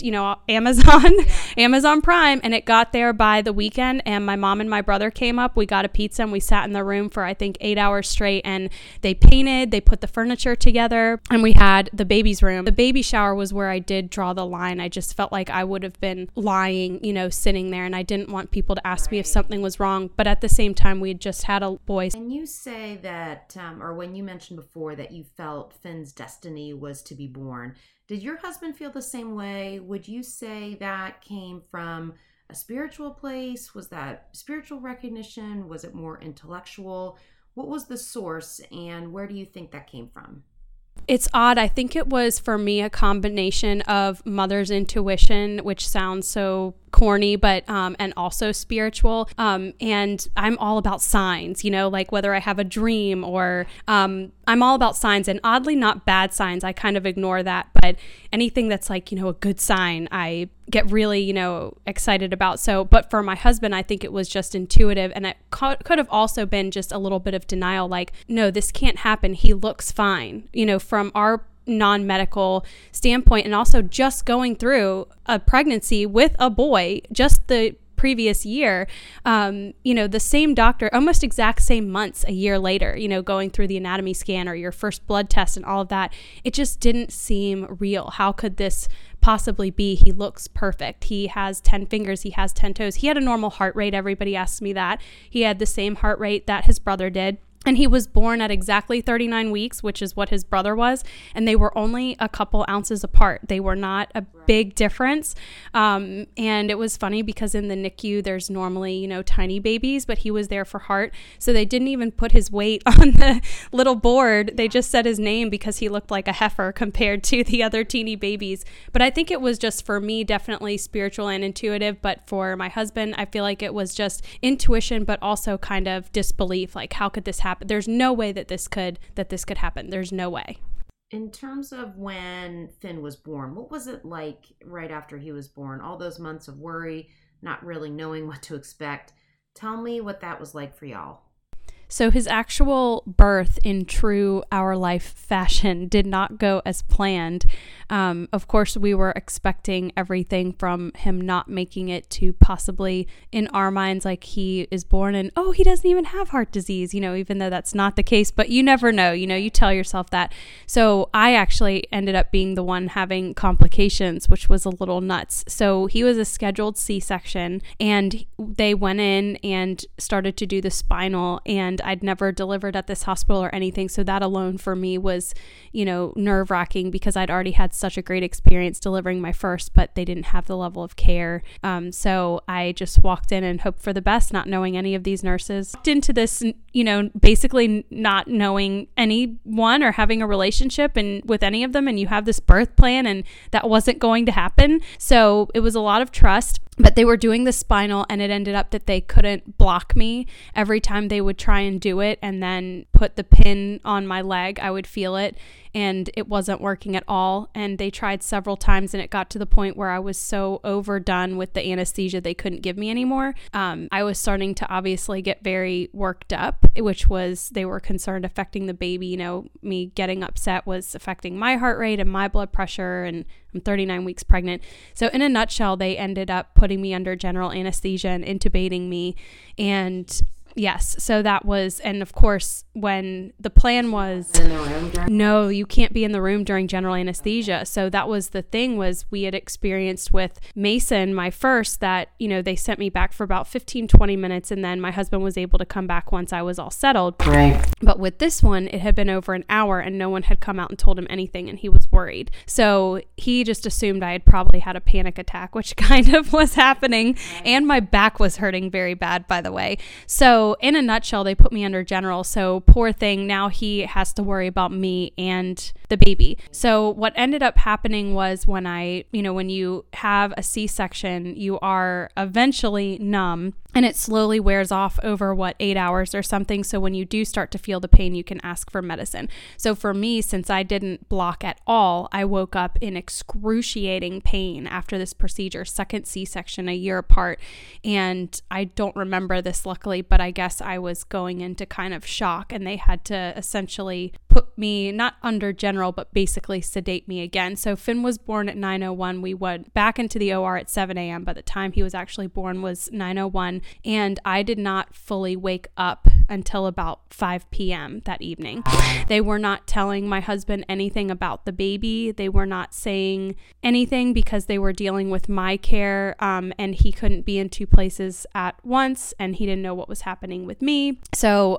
Amazon Prime, and it got there by the weekend. And my mom and my brother came up, we got a pizza and we sat in the room for, I think, 8 hours straight, and they painted, they put the furniture together, and we had the baby's room. The baby shower was where I did draw the line. I just felt like I would have been lying, sitting there, and I didn't want people to ask me if something was wrong. But at the same time, we had just had a boy. And you say that, or when you mentioned before that you felt Finn's destiny was to be born, did your husband feel the same way? Would you say that came from a spiritual place? Was that spiritual recognition? Was it more intellectual? What was the source, and where do you think that came from? It's odd. I think it was for me a combination of mother's intuition, which sounds so corny, but and also spiritual. And I'm all about signs, like whether I have a dream or I'm all about signs, and oddly not bad signs. I kind of ignore that, but anything that's like, a good sign, I get really, excited about. So, but for my husband, I think it was just intuitive, and it could have also been just a little bit of denial, like, no, this can't happen. He looks fine, from our non-medical standpoint, and also just going through a pregnancy with a boy just the previous year, the same doctor, almost exact same months a year later, going through the anatomy scan or your first blood test and all of that, it just didn't seem real. How could this possibly be? He looks perfect. He has 10 fingers. He has 10 toes. He had a normal heart rate. Everybody asks me that. He had the same heart rate that his brother did. And he was born at exactly 39 weeks, which is what his brother was. And they were only a couple ounces apart. They were not a big difference. And it was funny because in the NICU, there's normally, tiny babies, but he was there for heart. So they didn't even put his weight on the little board. They just said his name because he looked like a heifer compared to the other teeny babies. But I think it was just, for me, definitely spiritual and intuitive. But for my husband, I feel like it was just intuition, but also kind of disbelief. Like, how could this happen? There's no way that this could happen. There's no way. In terms of when Finn was born, what was it like right after he was born? All those months of worry, not really knowing what to expect. Tell me what that was like for y'all. So his actual birth in true Our Life fashion did not go as planned. Of course, we were expecting everything from him not making it to possibly, in our minds, like he is born and, oh, he doesn't even have heart disease, even though that's not the case. But you never know, you tell yourself that. So I actually ended up being the one having complications, which was a little nuts. So he was a scheduled C-section, and they went in and started to do the spinal, and I'd never delivered at this hospital or anything. So that alone for me was, nerve-wracking because I'd already had such a great experience delivering my first, but they didn't have the level of care. So I just walked in and hoped for the best, not knowing any of these nurses. Walked into this, basically not knowing anyone or having a relationship and with any of them, and you have this birth plan, and that wasn't going to happen. So it was a lot of trust. But they were doing the spinal, and it ended up that they couldn't block me. Every time they would try and do it and then put the pin on my leg, I would feel it, and it wasn't working at all. And they tried several times, and it got to the point where I was so overdone with the anesthesia they couldn't give me anymore. I was starting to obviously get very worked up, which was, they were concerned affecting the baby. Me getting upset was affecting my heart rate and my blood pressure, and I'm 39 weeks pregnant. So in a nutshell, they ended up putting me under general anesthesia and intubating me. And yes, so that was, and of course, when the plan was, no, you can't be in the room during general anesthesia. So that was the thing, was we had experienced with Mason, my first, that, they sent me back for about 15, 20 minutes, and then my husband was able to come back once I was all settled. Right. But with this one, it had been over an hour and no one had come out and told him anything, and he was worried. So he just assumed I had probably had a panic attack, which kind of was happening. And my back was hurting very bad, by the way. So in a nutshell, they put me under general. So poor thing, now he has to worry about me and the baby. So what ended up happening was, when when you have a C-section, you are eventually numb, and it slowly wears off over 8 hours or something. So when you do start to feel the pain, you can ask for medicine. So for me, since I didn't block at all, I woke up in excruciating pain after this procedure, second C-section a year apart. And I don't remember this, luckily, but I guess I was going into kind of shock, and they had to essentially put me not under general, but basically sedate me again. So Finn was born at 9:01. We went back into the OR at 7 a.m. By the time he was actually born was 9:01. And I did not fully wake up until about 5 p.m. that evening. They were not telling my husband anything about the baby. They were not saying anything because they were dealing with my care, and he couldn't be in two places at once, and he didn't know what was happening with me. So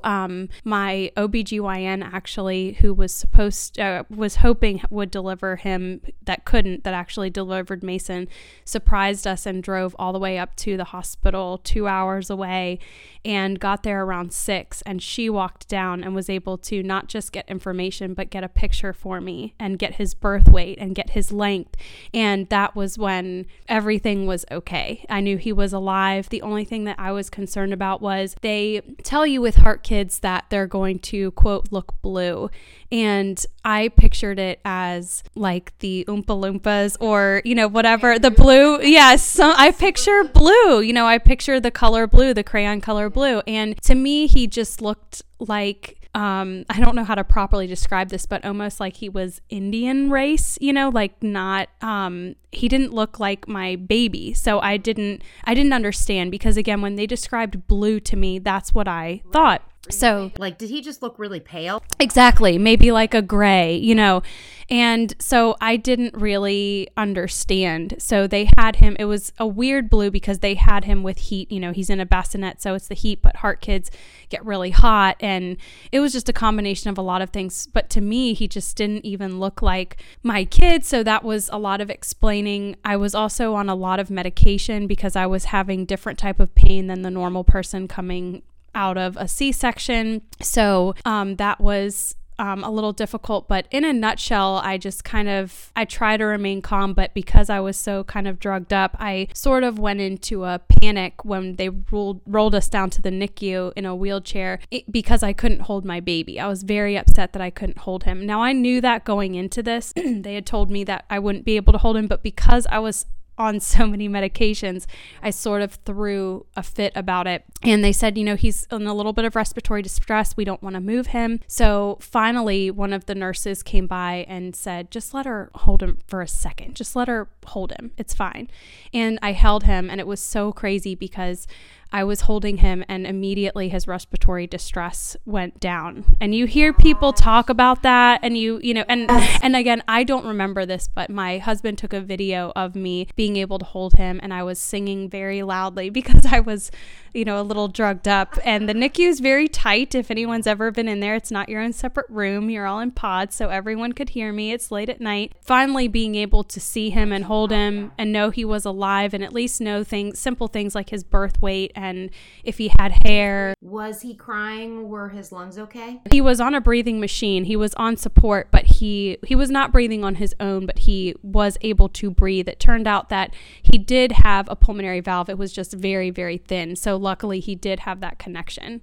my OBGYN, actually, who was hoping would deliver him, that couldn't, that actually delivered Mason, surprised us and drove all the way up to the hospital 2 hours away, and got there around 6. 6, and she walked down and was able to not just get information, but get a picture for me and get his birth weight and get his length. And that was when everything was okay. I knew he was alive. The only thing that I was concerned about was they tell you with heart kids that they're going to, quote, look blue. And I pictured it as like the Oompa Loompas or, whatever, the blue. Yes. So I picture blue, I picture the color blue, the crayon color blue. And to me, he just looked like, I don't know how to properly describe this, but almost like he was Indian race, like not, he didn't look like my baby. So I didn't understand, because again, when they described blue to me, that's what I thought. So like, did he just look really pale? Exactly. Maybe like a gray, and so I didn't really understand. So they had him, it was a weird blue because they had him with heat, he's in a bassinet, so it's the heat, but heart kids get really hot. And it was just a combination of a lot of things. But to me, he just didn't even look like my kid. So that was a lot of explaining. I was also on a lot of medication because I was having different type of pain than the normal person coming out of a C-section. So that was a little difficult, but in a nutshell, I try to remain calm, but because I was so kind of drugged up, I sort of went into a panic when they rolled us down to the NICU in a wheelchair because I couldn't hold my baby. I was very upset that I couldn't hold him. Now, I knew that going into this, they had told me that I wouldn't be able to hold him, but because I was on so many medications, I sort of threw a fit about it. And they said, he's in a little bit of respiratory distress. We don't want to move him. So finally, one of the nurses came by and said, just let her hold him for a second. Just let her hold him. It's fine. And I held him, and it was so crazy because I was holding him and immediately his respiratory distress went down. And you hear people talk about that, and and again, I don't remember this, but my husband took a video of me being able to hold him, and I was singing very loudly because I was, a little drugged up. And the NICU is very tight. If anyone's ever been in there, it's not your own separate room. You're all in pods, so everyone could hear me. It's late at night. Finally being able to see him and hold him and know he was alive, and at least know simple things like his birth weight and if he had hair. Was he crying? Were his lungs okay? He was on a breathing machine. He was on support, but he was not breathing on his own, but he was able to breathe. It turned out that he did have a pulmonary valve. It was just very, very thin. So luckily he did have that connection.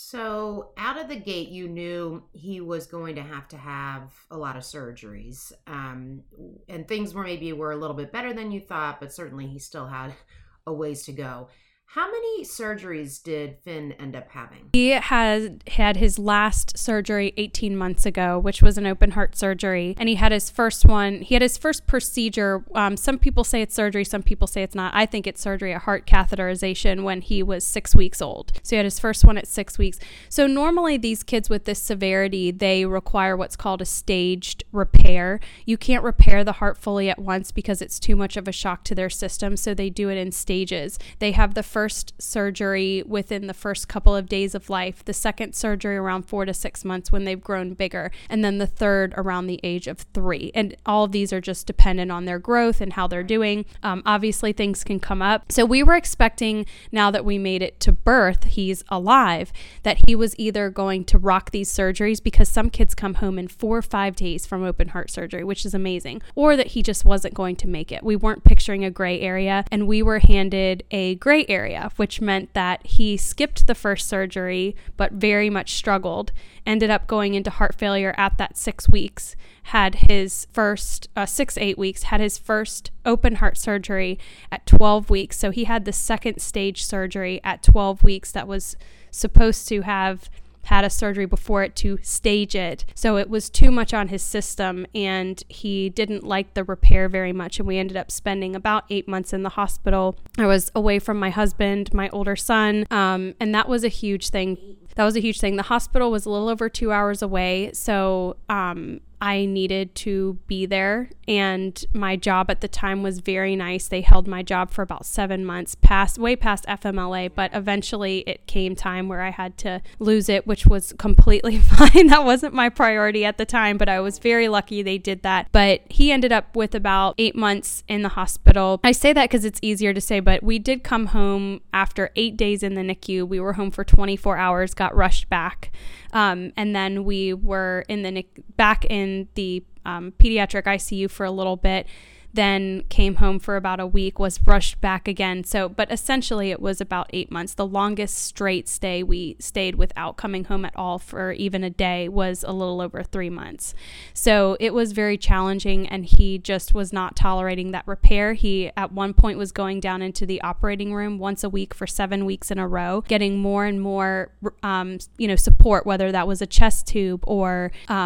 So out of the gate, you knew he was going to have a lot of surgeries, and things were a little bit better than you thought, but certainly he still had a ways to go. How many surgeries did Finn end up having? He had his last surgery 18 months ago, which was an open heart surgery. And he had his first one. He had his first procedure. Some people say it's surgery. Some people say it's not. I think it's surgery, a heart catheterization, when he was 6 weeks old. So he had his first one at 6 weeks. So normally these kids with this severity, they require what's called a staged repair. You can't repair the heart fully at once because it's too much of a shock to their system. So they do it in stages. They have the first surgery within the first couple of days of life, the second surgery around 4 to 6 months when they've grown bigger, and then the third around the age of 3. And all of these are just dependent on their growth and how they're doing. Obviously, things can come up. So we were expecting, now that we made it to birth, he's alive, that he was either going to rock these surgeries, because some kids come home in 4 or 5 days from open heart surgery, which is amazing, or that he just wasn't going to make it. We weren't picturing a gray area, and we were handed a gray area, which meant that he skipped the first surgery, but very much struggled, ended up going into heart failure at that 6 weeks, had his first 6 to 8 weeks, had his first open heart surgery at 12 weeks. So he had the second stage surgery at 12 weeks that was supposed to have had a surgery before it to stage it. So it was too much on his system, and he didn't like the repair very much. And we ended up spending about 8 months in the hospital. I was away from my husband, my older son, and that was a huge thing. The hospital was a little over 2 hours away. So I needed to be there. And my job at the time was very nice. They held my job for about 7 months, way past FMLA, but eventually it came time where I had to lose it, which was completely fine. That wasn't my priority at the time, but I was very lucky they did that. But he ended up with about 8 months in the hospital. I say that because it's easier to say, but we did come home after 8 days in the NICU. We were home for 24 hours, got rushed back. And then we were back in the pediatric ICU for a little bit, then came home for about a week, was rushed back again. But essentially it was about 8 months. The longest straight stay we stayed without coming home at all for even a day was a little over 3 months. So it was very challenging, and he just was not tolerating that repair. He at one point was going down into the operating room once a week for 7 weeks in a row, getting more and more, support, whether that was a chest tube or,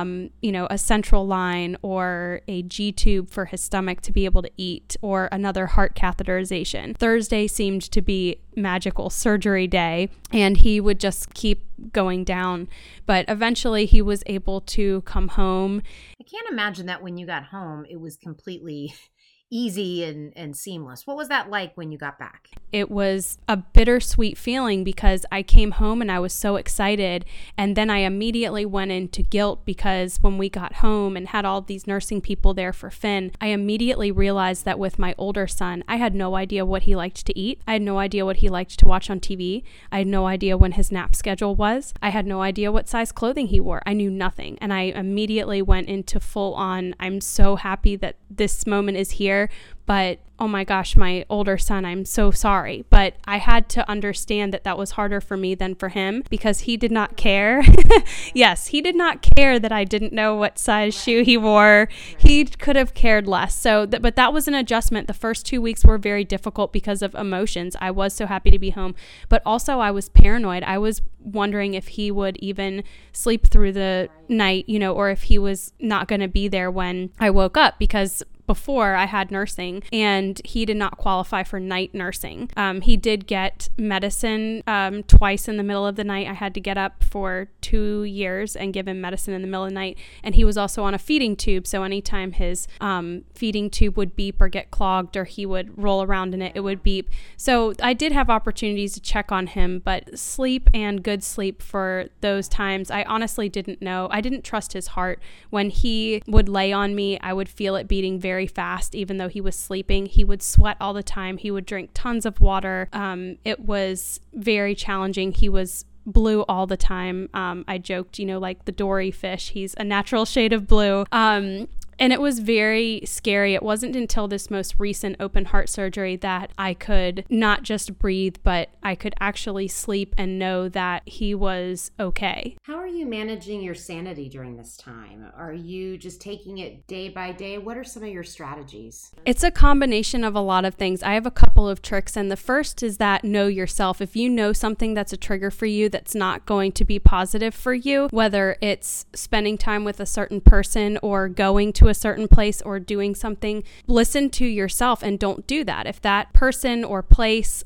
a central line or a G tube for his stomach to be able to eat, or another heart catheterization. Thursday seemed to be magical surgery day, and he would just keep going down. But eventually he was able to come home. I can't imagine that when you got home, it was completely easy and seamless. What was that like when you got back? It was a bittersweet feeling because I came home and I was so excited, and then I immediately went into guilt because when we got home and had all these nursing people there for Finn, I immediately realized that with my older son, I had no idea what he liked to eat. I had no idea what he liked to watch on TV. I had no idea when his nap schedule was. I had no idea what size clothing he wore. I knew nothing, and I immediately went into full on, I'm so happy that this moment is here, but oh my gosh, my older son, I'm so sorry. But I had to understand that that was harder for me than for him because he did not care. Yes, he did not care that I didn't know what size shoe he wore. He could have cared less. So, but that was an adjustment. The first 2 weeks were very difficult because of emotions. I was so happy to be home, but also I was paranoid. I was wondering if he would even sleep through the night, or if he was not going to be there when I woke up, because before I had nursing and he did not qualify for night nursing. He did get medicine twice in the middle of the night. I had to get up for 2 years and give him medicine in the middle of the night. And he was also on a feeding tube. So anytime his feeding tube would beep or get clogged or he would roll around in it, it would beep. So I did have opportunities to check on him, but sleep and good sleep for those times, I honestly didn't know. I didn't trust his heart. When he would lay on me, I would feel it beating very fast, even though he was sleeping. He would sweat all the time. He would drink tons of water. It was very challenging. He was blue all the time. I joked, like the Dory fish. He's a natural shade of blue. And it was very scary. It wasn't until this most recent open heart surgery that I could not just breathe, but I could actually sleep and know that he was okay. How are you managing your sanity during this time? Are you just taking it day by day? What are some of your strategies? It's a combination of a lot of things. I have a couple of tricks, and the first is that know yourself. If you know something that's a trigger for you that's not going to be positive for you, whether it's spending time with a certain person or going to a certain place or doing something, listen to yourself and don't do that. If that person or place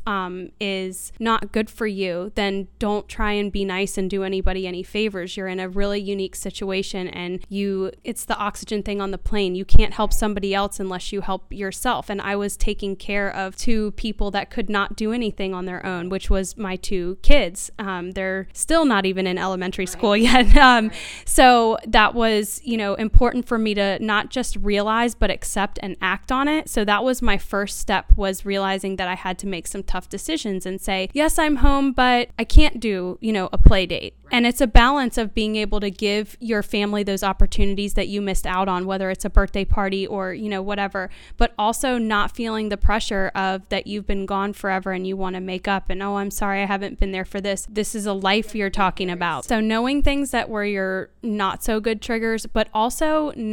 is not good for you, then don't try and be nice and do anybody any favors. You're in a really unique situation, and it's the oxygen thing on the plane. You can't help somebody else unless you help yourself. And I was taking care of 2 people that could not do anything on their own, which was my 2 kids. They're still not even in elementary school yet. So that was, important for me to not just realize, but accept and act on it. So that was my first step, was realizing that I had to make some tough decisions and say, yes, I'm home, but I can't do, a play date. And it's a balance of being able to give your family those opportunities that you missed out on, whether it's a birthday party or, whatever, but also not feeling the pressure of that you've been gone forever and you want to make up and, oh, I'm sorry, I haven't been there for this. This is a life you're talking about. So knowing things that were your not so good triggers, but also knowing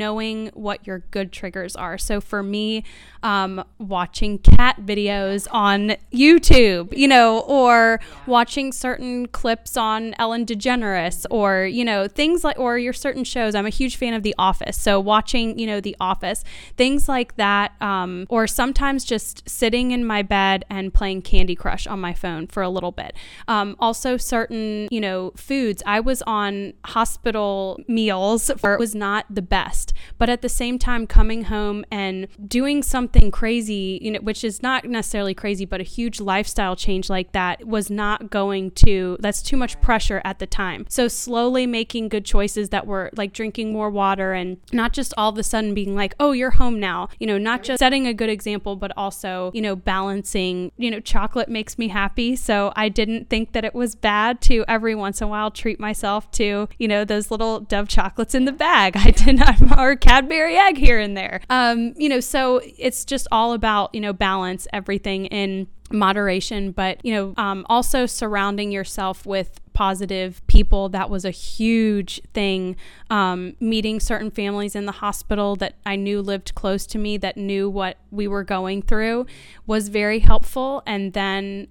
knowing what your good triggers are. So for me, watching cat videos on YouTube, or watching certain clips on Ellen DeGeneres, or, things like, or your certain shows. I'm a huge fan of The Office. So watching, The Office, things like that. Or sometimes just sitting in my bed and playing Candy Crush on my phone for a little bit. Also certain, foods. I was on hospital meals where it was not the best, but at the same time coming home and doing something crazy, which is not necessarily crazy, but a huge lifestyle change like that was not that's too much pressure at the time. So slowly making good choices that were like drinking more water, and not just all of a sudden being like, oh, you're home now, not just setting a good example, but also, balancing, chocolate makes me happy. So I didn't think that it was bad to every once in a while treat myself to, those little Dove chocolates in the bag. I did not, or Cadbury egg here and there. So it's just all about, balance, everything in moderation, but, also surrounding yourself with positive people. That was a huge thing. Meeting certain families in the hospital that I knew lived close to me, that knew what we were going through, was very helpful. And then,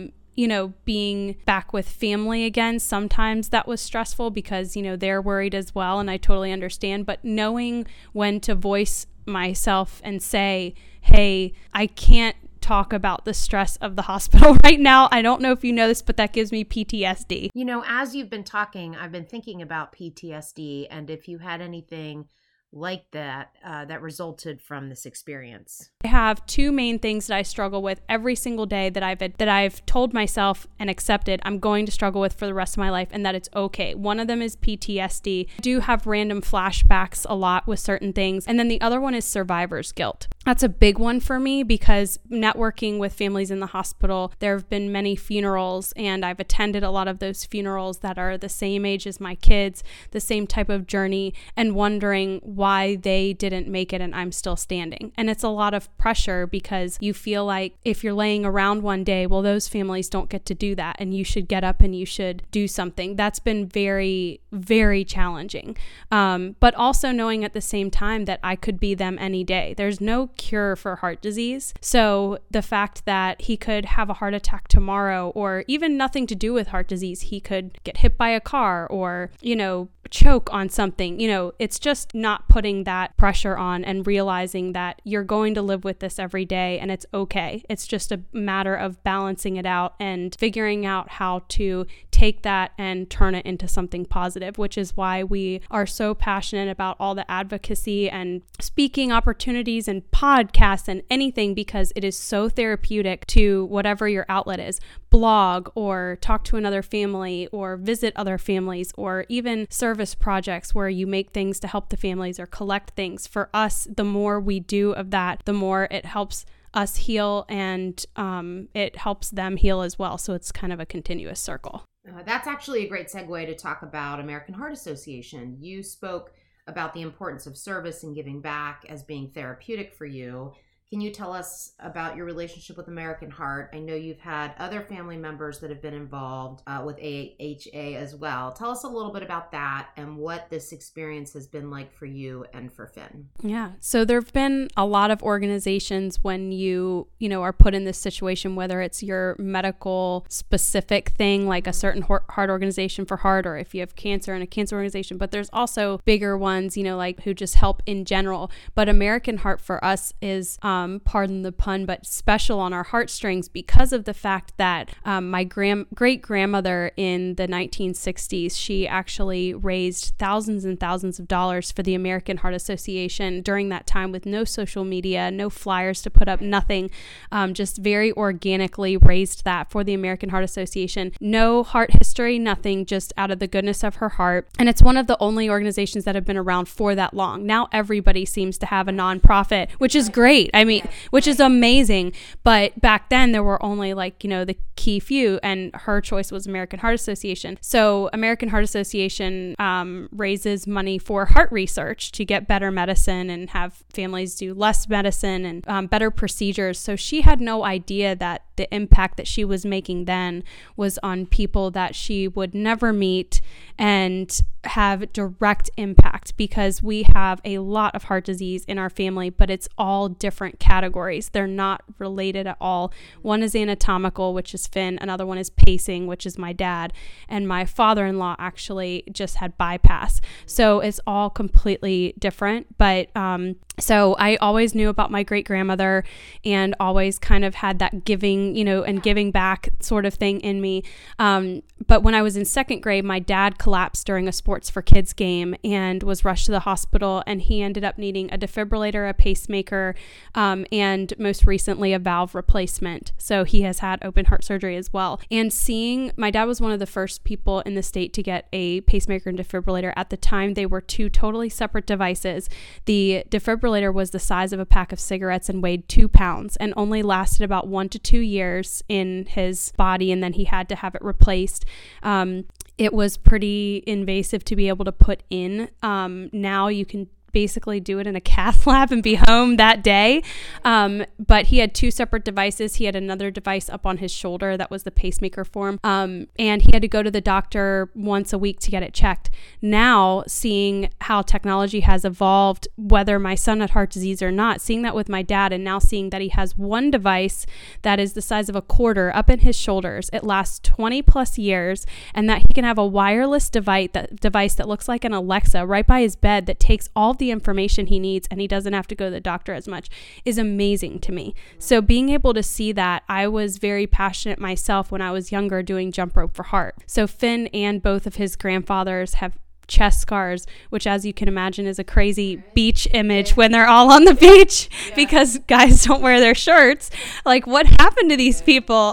being back with family again, sometimes that was stressful because, they're worried as well. And I totally understand, but knowing when to voice myself and say, hey, I can't talk about the stress of the hospital right now. I don't know if you know this, but that gives me PTSD. As you've been talking, I've been thinking about PTSD, and if you had anything like that that resulted from this experience. I have two main things that I struggle with every single day that I've told myself and accepted I'm going to struggle with for the rest of my life, and that it's okay. One of them is PTSD. I do have random flashbacks a lot with certain things. And then the other one is survivor's guilt. That's a big one for me because networking with families in the hospital, there have been many funerals, and I've attended a lot of those funerals that are the same age as my kids, the same type of journey, and wondering why they didn't make it and I'm still standing. And it's a lot of pressure because you feel like if you're laying around one day, well, those families don't get to do that, and you should get up and you should do something. That's been very, very challenging. But also knowing at the same time that I could be them any day. There's no cure for heart disease. So the fact that he could have a heart attack tomorrow, or even nothing to do with heart disease, he could get hit by a car or, choke on something, it's just not putting that pressure on and realizing that you're going to live with this every day and it's okay. It's just a matter of balancing it out and figuring out how to take that and turn it into something positive, which is why we are so passionate about all the advocacy and speaking opportunities and podcasts and anything, because it is so therapeutic to whatever your outlet is. Blog, or talk to another family, or visit other families, or even service projects where you make things to help the families or collect things. For us, the more we do of that, the more it helps us heal, and it helps them heal as well. So it's kind of a continuous circle. That's actually a great segue to talk about American Heart Association. You spoke about the importance of service and giving back as being therapeutic for you. Can you tell us about your relationship with American Heart? I know you've had other family members that have been involved with AHA as well. Tell us a little bit about that and what this experience has been like for you and for Finn. Yeah. So there have been a lot of organizations when you are put in this situation, whether it's your medical specific thing, like a certain heart organization for heart, or if you have cancer and a cancer organization, but there's also bigger ones, like who just help in general. But American Heart for us is, pardon the pun, but special on our heartstrings because of the fact that my great-grandmother in the 1960s, she actually raised thousands and thousands of dollars for the American Heart Association during that time with no social media, no flyers to put up, nothing, just very organically raised that for the American Heart Association. No heart history, nothing, just out of the goodness of her heart. And it's one of the only organizations that have been around for that long. Now everybody seems to have a nonprofit, which is great. Which is amazing. But back then there were only the key few, and her choice was American Heart Association. So American Heart Association raises money for heart research to get better medicine and have families do less medicine and better procedures. So she had no idea that the impact that she was making then was on people that she would never meet, and have direct impact because we have a lot of heart disease in our family, but it's all different categories. They're not related at all. One is anatomical, which is Finn. Another one is pacing, which is my dad. And my father-in-law actually just had bypass. So it's all completely different. But so I always knew about my great-grandmother and always kind of had that giving, and giving back sort of thing in me. But when I was in second grade, my dad collapsed during a Sports for Kids game and was rushed to the hospital, and he ended up needing a defibrillator, a pacemaker, and most recently a valve replacement. So he has had open heart surgery as well. And my dad was one of the first people in the state to get a pacemaker and defibrillator. At the time, they were two totally separate devices. The defibrillator was the size of a pack of cigarettes and weighed 2 pounds and only lasted about 1 to 2 years in his body, and then he had to have it replaced. It was pretty invasive to be able to put in. Now you can basically do it in a cath lab and be home that day. But he had 2 separate devices. He had another device up on his shoulder that was the pacemaker form. And he had to go to the doctor once a week to get it checked. Now, seeing how technology has evolved, whether my son had heart disease or not, seeing that with my dad, and now seeing that he has one device that is the size of a quarter up in his shoulders, it lasts 20 plus years, and that he can have a wireless device that looks like an Alexa right by his bed that takes all the information he needs, and he doesn't have to go to the doctor as much, is amazing to me. So being able to see that, I was very passionate myself when I was younger doing jump rope for heart. So Finn and both of his grandfathers have chest scars, which, as you can imagine, is a crazy beach image when they're all on the beach because guys don't wear their shirts. Like, what happened to these people?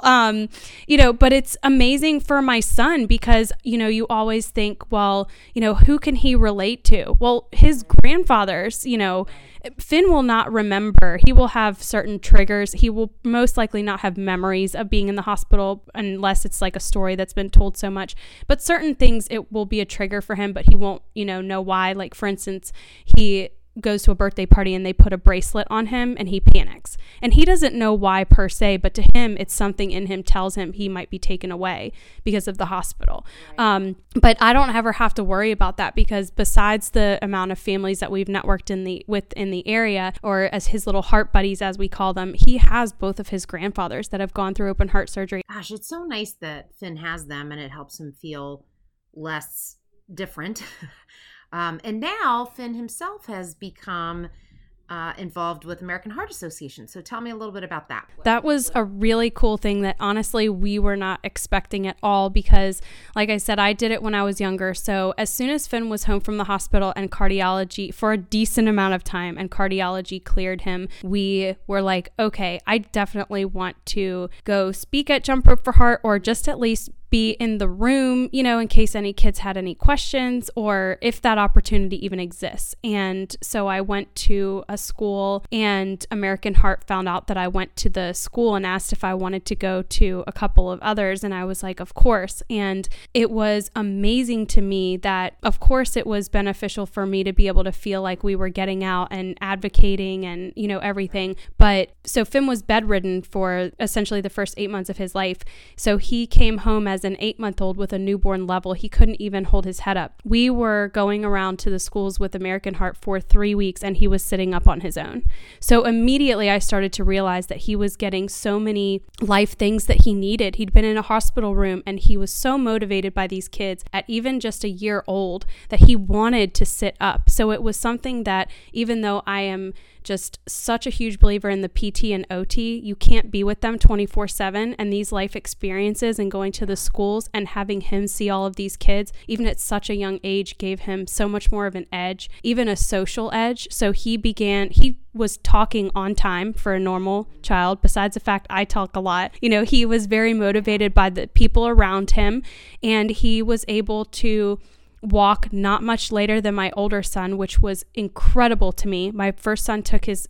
But it's amazing for my son because, you always think, well, who can he relate to? Well, his grandfathers, Finn will not remember. He will have certain triggers. He will most likely not have memories of being in the hospital unless it's like a story that's been told so much. But certain things, it will be a trigger for him, but he won't, know why. Like, for instance, he goes to a birthday party and they put a bracelet on him and he panics. And he doesn't know why per se, but to him, it's something in him tells him he might be taken away because of the hospital. But I don't ever have to worry about that because besides the amount of families that we've networked in the area, or as his little heart buddies, as we call them, he has both of his grandfathers that have gone through open heart surgery. Gosh, it's so nice that Finn has them and it helps him feel less different. And now Finn himself has become involved with American Heart Association. So tell me a little bit about that. That was a really cool thing that honestly we were not expecting at all because, like I said, I did it when I was younger. So as soon as Finn was home from the hospital and cardiology for a decent amount of time and cardiology cleared him, we were like, okay, I definitely want to go speak at Jump Rope for Heart, or just at least be in the room, in case any kids had any questions or if that opportunity even exists. And so I went to a school, and American Heart found out that I went to the school and asked if I wanted to go to a couple of others. And I was like, of course. And it was amazing to me that, of course, it was beneficial for me to be able to feel like we were getting out and advocating and, everything. But so Finn was bedridden for essentially the first 8 months of his life. So he came home as an 8-month-old with a newborn level. He couldn't even hold his head up. We were going around to the schools with American Heart for 3 weeks, and he was sitting up on his own. So immediately I started to realize that he was getting so many life things that he needed. He'd been in a hospital room, and he was so motivated by these kids at even just a year old that he wanted to sit up. So it was something that, even though I am just such a huge believer in the PT and OT, you can't be with them 24/7, and these life experiences and going to the schools and having him see all of these kids, even at such a young age, gave him so much more of an edge, even a social edge. So he was talking on time for a normal child, besides the fact I talk a lot. He was very motivated by the people around him, and he was able to walk not much later than my older son, which was incredible to me. My first son took his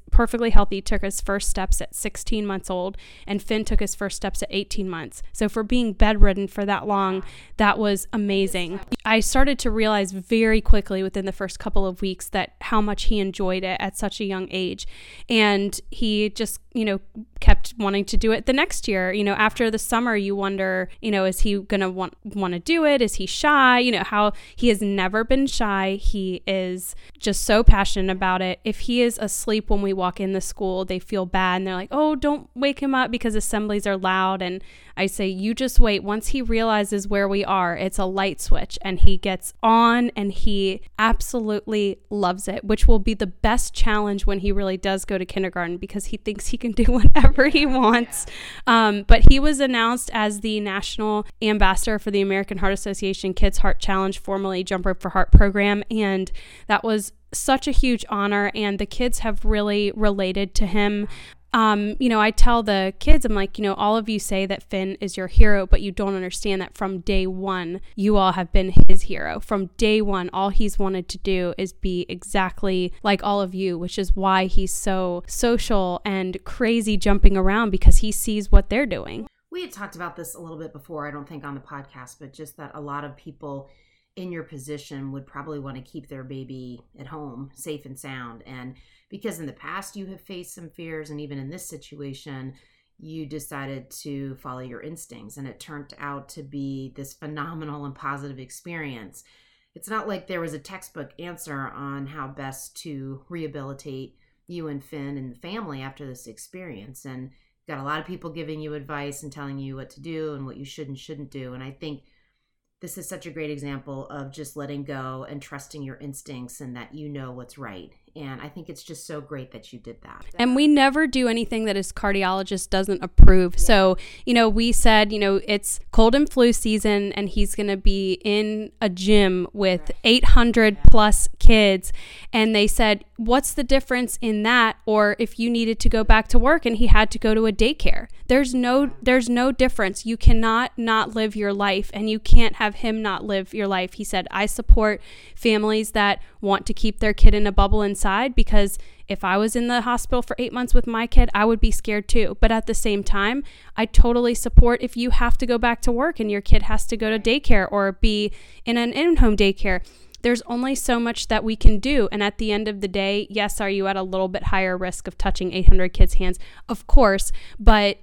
first steps at 16 months old, and Finn took his first steps at 18 months. So for being bedridden for that long, that was amazing. I started to realize very quickly within the first couple of weeks that how much he enjoyed it at such a young age. And he just, kept wanting to do it the next year. After the summer, you wonder, is he going to want to do it? Is he shy? How he has never been shy. He is just so passionate about it. If he is asleep when we walk in the school, they feel bad and they're like, oh, don't wake him up because assemblies are loud. And I say, you just wait. Once he realizes where we are, it's a light switch and he gets on and he absolutely loves it, which will be the best challenge when he really does go to kindergarten because he thinks he can do whatever he wants. But he was announced as the national ambassador for the American Heart Association Kids Heart Challenge, formerly Jump Rope for Heart program. And that was such a huge honor. And the kids have really related to him. I tell the kids, I'm like, all of you say that Finn is your hero, but you don't understand that from day one, you all have been his hero. From day one, all he's wanted to do is be exactly like all of you, which is why he's so social and crazy jumping around because he sees what they're doing. We had talked about this a little bit before, I don't think on the podcast, but just that a lot of people in your position would probably want to keep their baby at home, safe and sound. And because in the past you have faced some fears, and even in this situation, you decided to follow your instincts, and it turned out to be this phenomenal and positive experience. It's not like there was a textbook answer on how best to rehabilitate you and Finn and the family after this experience. And got a lot of people giving you advice and telling you what to do and what you should and shouldn't do. And I think this is such a great example of just letting go and trusting your instincts and that you know what's right. And I think it's just so great that you did that. And we never do anything that his cardiologist doesn't approve. Yeah. So, we said, it's cold and flu season and he's going to be in a gym with 800 plus kids. And they said, what's the difference in that? Or if you needed to go back to work and he had to go to a daycare, there's no difference. You cannot not live your life and you can't have him not live your life. He said, I support families that want to keep their kid in a bubble inside, because if I was in the hospital for 8 months with my kid, I would be scared too. But at the same time, I totally support if you have to go back to work and your kid has to go to daycare or be in an in-home daycare. There's only so much that we can do. And at the end of the day, yes, are you at a little bit higher risk of touching 800 kids' hands? Of course. But,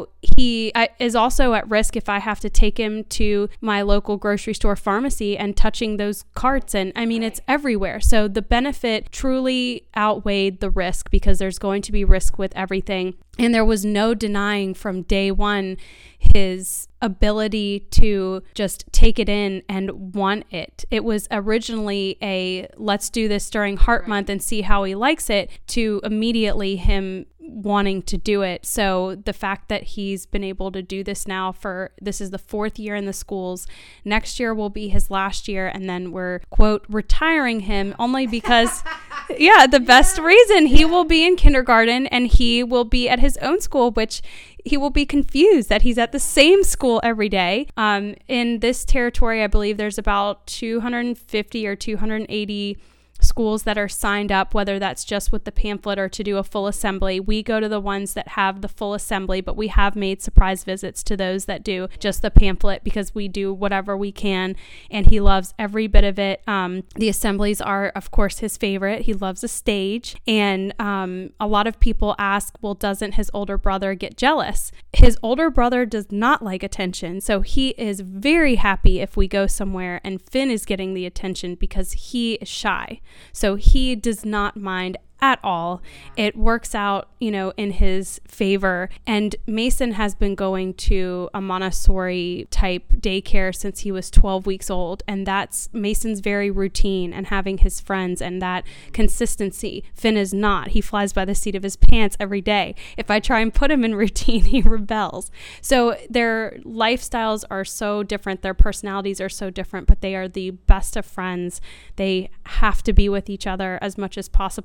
he is also at risk if I have to take him to my local grocery store pharmacy and touching those carts. And it's everywhere. So the benefit truly outweighed the risk because there's going to be risk with everything. And there was no denying from day one his ability to just take it in and want it. It was originally a let's do this during Heart Month and see how he likes it, to immediately him wanting to do it. So the fact that he's been able to do this now this is the 4th year in the schools. Next year will be his last year. And then we're, quote, retiring him only because, the best reason, he will be in kindergarten and he will be at his own school, which he will be confused that he's at the same school every day. In this territory, I believe there's about 250 or 280 schools that are signed up, whether that's just with the pamphlet or to do a full assembly. We go to the ones that have the full assembly, but we have made surprise visits to those that do just the pamphlet because we do whatever we can, and he loves every bit of it. The assemblies are, of course, his favorite. He loves a stage, and a lot of people ask, well, doesn't his older brother get jealous? His older brother does not like attention, so he is very happy if we go somewhere and Finn is getting the attention because he is shy. So he does not mind at all. It works out, in his favor. And Mason has been going to a Montessori type daycare since he was 12 weeks old. And that's Mason's very routine and having his friends and that consistency. Finn is not. He flies by the seat of his pants every day. If I try and put him in routine, he rebels. So their lifestyles are so different. Their personalities are so different, but they are the best of friends. They have to be with each other as much as possible.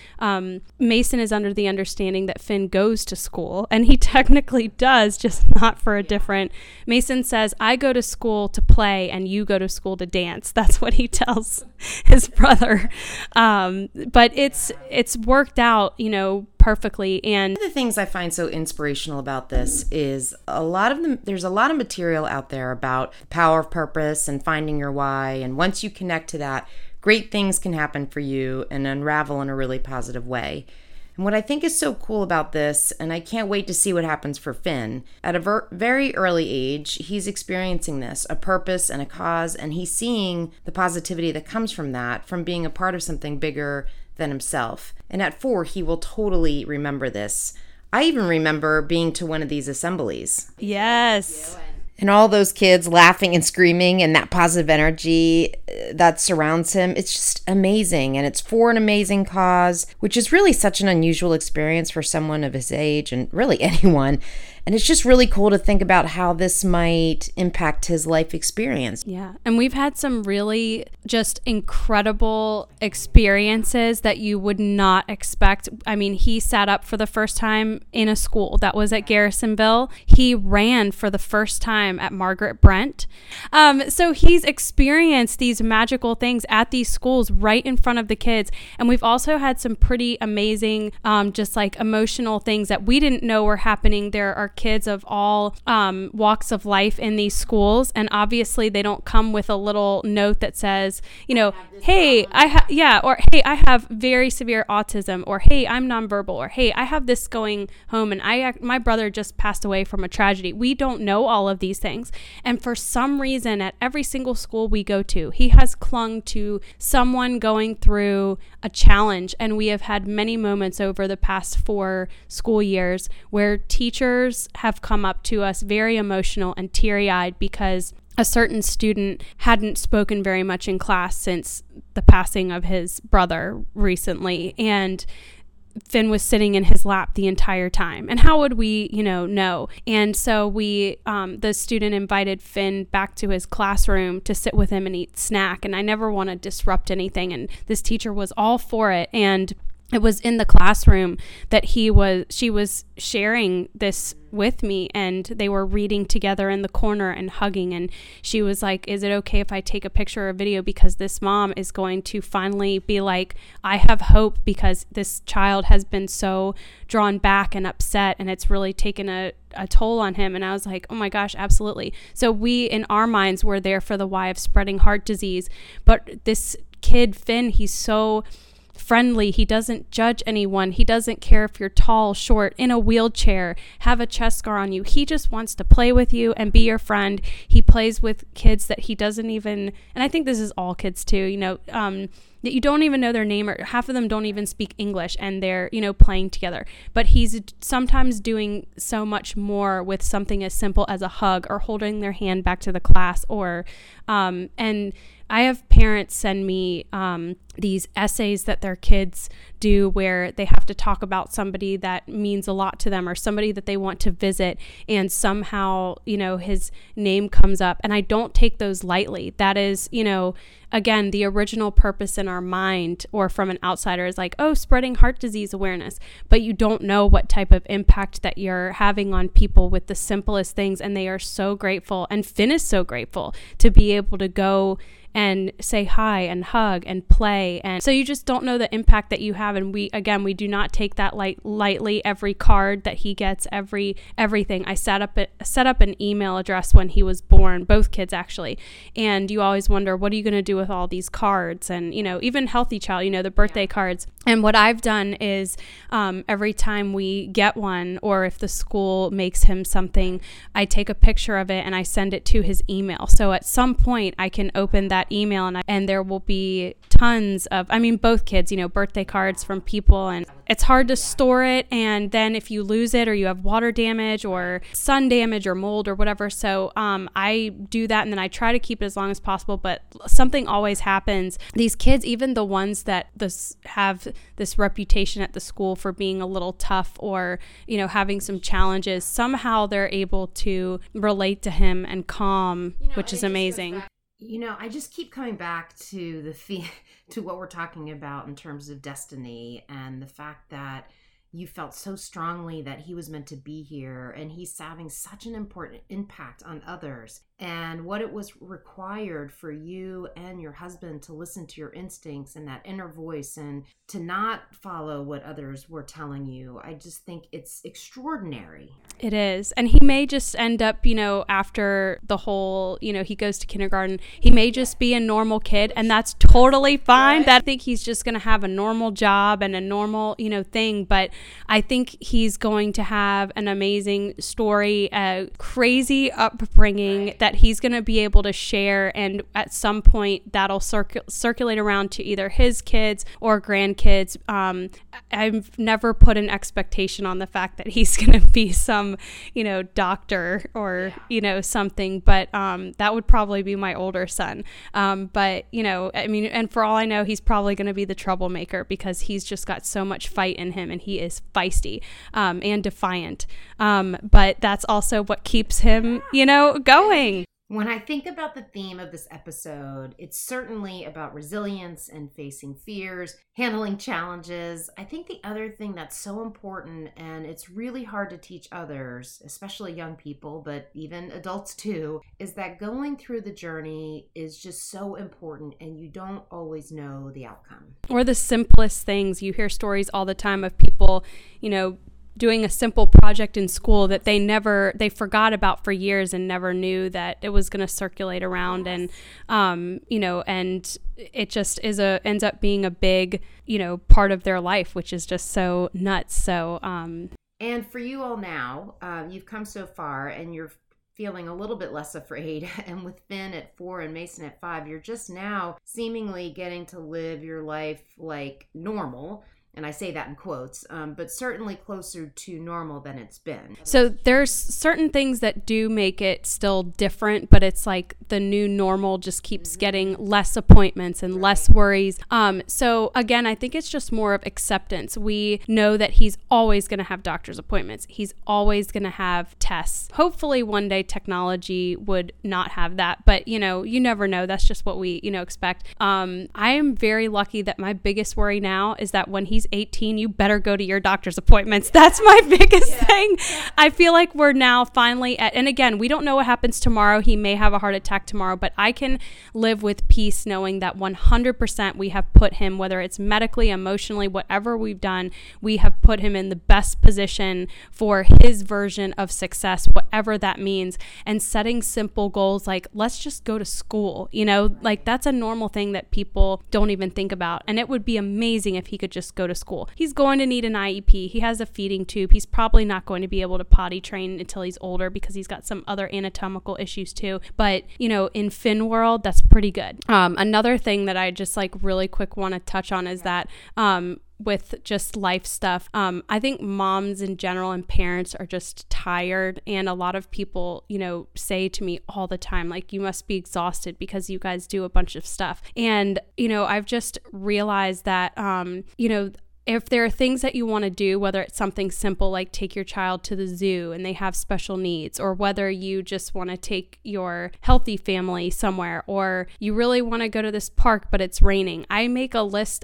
Mason is under the understanding that Finn goes to school, and he technically does, just not for a different. Mason says, I go to school to play and you go to school to dance. That's what he tells his brother. But it's worked out, perfectly. And one of the things I find so inspirational about this is there's a lot of material out there about power of purpose and finding your why. And once you connect to that, great things can happen for you and unravel in a really positive way. And what I think is so cool about this, and I can't wait to see what happens for Finn, at a very early age, he's experiencing this, a purpose and a cause, and he's seeing the positivity that comes from that, from being a part of something bigger than himself. And at 4, he will totally remember this. I even remember being to one of these assemblies. Yes. And all those kids laughing and screaming and that positive energy that surrounds him. It's just amazing. And it's for an amazing cause, which is really such an unusual experience for someone of his age and really anyone. And it's just really cool to think about how this might impact his life experience. Yeah. And we've had some really just incredible experiences that you would not expect. I mean, he sat up for the first time in a school that was at Garrisonville. He ran for the first time at Margaret Brent. So he's experienced these magical things at these schools right in front of the kids. And we've also had some pretty amazing, just like emotional things that we didn't know were happening. There are kids of all walks of life in these schools, and obviously they don't come with a little note that says, hey, I have very severe autism, or hey, I'm nonverbal, or hey, I have this going home, and my brother just passed away from a tragedy. We don't know all of these things, and for some reason, at every single school we go to, he has clung to someone going through a challenge, and we have had many moments over the past 4 school years where teachers have come up to us very emotional and teary-eyed because a certain student hadn't spoken very much in class since the passing of his brother recently, and Finn was sitting in his lap the entire time. And how would we, know? And so the student invited Finn back to his classroom to sit with him and eat snack. And I never want to disrupt anything. And this teacher was all for it. And it was in the classroom that she was sharing this with me, and they were reading together in the corner and hugging, and she was like, is it okay if I take a picture or a video, because this mom is going to finally be like, I have hope, because this child has been so drawn back and upset, and it's really taken a toll on him. And I was like, oh my gosh, absolutely. So we, in our minds, were there for the why of spreading heart disease. But this kid, Finn, he's so friendly. He doesn't judge anyone. He doesn't care if you're tall, short, in a wheelchair, have a chest scar on you. He just wants to play with you and be your friend. He plays with kids that he doesn't even, and I think this is all kids too, that you don't even know their name, or half of them don't even speak English, and they're, playing together. But he's sometimes doing so much more with something as simple as a hug or holding their hand back to the class, or, and I have parents send me these essays that their kids do where they have to talk about somebody that means a lot to them, or somebody that they want to visit, and somehow, his name comes up. And I don't take those lightly. That is, again, the original purpose in our mind, or from an outsider, is like, oh, spreading heart disease awareness. But you don't know what type of impact that you're having on people with the simplest things. And they are so grateful. And Finn is so grateful to be able to go and say hi and hug and play. And so you just don't know the impact that you have. And we do not take that lightly. Every card that he gets, everything. I set up an email address when he was born, both kids actually. And you always wonder, what are you going to do with all these cards? And, even Healthy Child, the birthday cards. And what I've done is every time we get one, or if the school makes him something, I take a picture of it and I send it to his email. So at some point I can open that email and there will be tons of, both kids, birthday cards from people, and it's hard to store it. And then if you lose it, or you have water damage or sun damage or mold or whatever. So I do that, and then I try to keep it as long as possible, but something always happens. These kids, even the ones that have this reputation at the school for being a little tough, or, having some challenges, somehow they're able to relate to him and calm, which is amazing. I just keep coming back to to what we're talking about in terms of destiny, and the fact that you felt so strongly that he was meant to be here, and he's having such an important impact on others, and what it was required for you and your husband to listen to your instincts and that inner voice and to not follow what others were telling you. I just think it's extraordinary. It is. And he may just end up, after the whole, he goes to kindergarten, he may just be a normal kid, and that's totally fine. Right. That I think he's just going to have a normal job and a normal, thing. But I think he's going to have an amazing story, a crazy upbringing, right, that he's going to be able to share. And at some point that'll circulate around to either his kids or grandkids. I've never put an expectation on the fact that he's going to be some, doctor or, something, but that would probably be my older son. But, and for all I know, he's probably going to be the troublemaker because he's just got so much fight in him, and he is feisty and defiant. But that's also what keeps him, going. When I think about the theme of this episode, it's certainly about resilience and facing fears, handling challenges. I think the other thing that's so important, and it's really hard to teach others, especially young people, but even adults too, is that going through the journey is just so important, and you don't always know the outcome. Or the simplest things. You hear stories all the time of people, doing a simple project in school that they forgot about for years and never knew that it was going to circulate around. Yes. And, and it just ends up being a big, part of their life, which is just so nuts. So, and for you all now, you've come so far and you're feeling a little bit less afraid. And with Finn at 4 and Mason at 5, you're just now seemingly getting to live your life like normal. And I say that in quotes, but certainly closer to normal than it's been. So there's certain things that do make it still different, but it's like the new normal just keeps getting less appointments and less worries. So again, I think it's just more of acceptance. We know that he's always going to have doctor's appointments. He's always going to have tests. Hopefully one day technology would not have that, but you never know. That's just what we, expect. I am very lucky that my biggest worry now is that when he's 18, you better go to your doctor's appointments. That's my biggest thing. I feel like we're now finally and again, we don't know what happens tomorrow. He may have a heart attack tomorrow, but I can live with peace knowing that 100% we have put him, whether it's medically, emotionally, whatever we've done, we have put him in the best position for his version of success, whatever that means. And setting simple goals like, let's just go to school, like that's a normal thing that people don't even think about. And it would be amazing if he could just go to school. He's going to need an IEP. He has a feeding tube. He's probably not going to be able to potty train until he's older because he's got some other anatomical issues too. But, in Finn world, that's pretty good. Another thing that I just really quick want to touch on is that with just life stuff, I think moms in general and parents are just tired, and a lot of people say to me all the time, like, you must be exhausted because you guys do a bunch of stuff. And I've just realized that if there are things that you want to do, whether it's something simple like take your child to the zoo and they have special needs, or whether you just want to take your healthy family somewhere, or you really want to go to this park but it's raining, I make a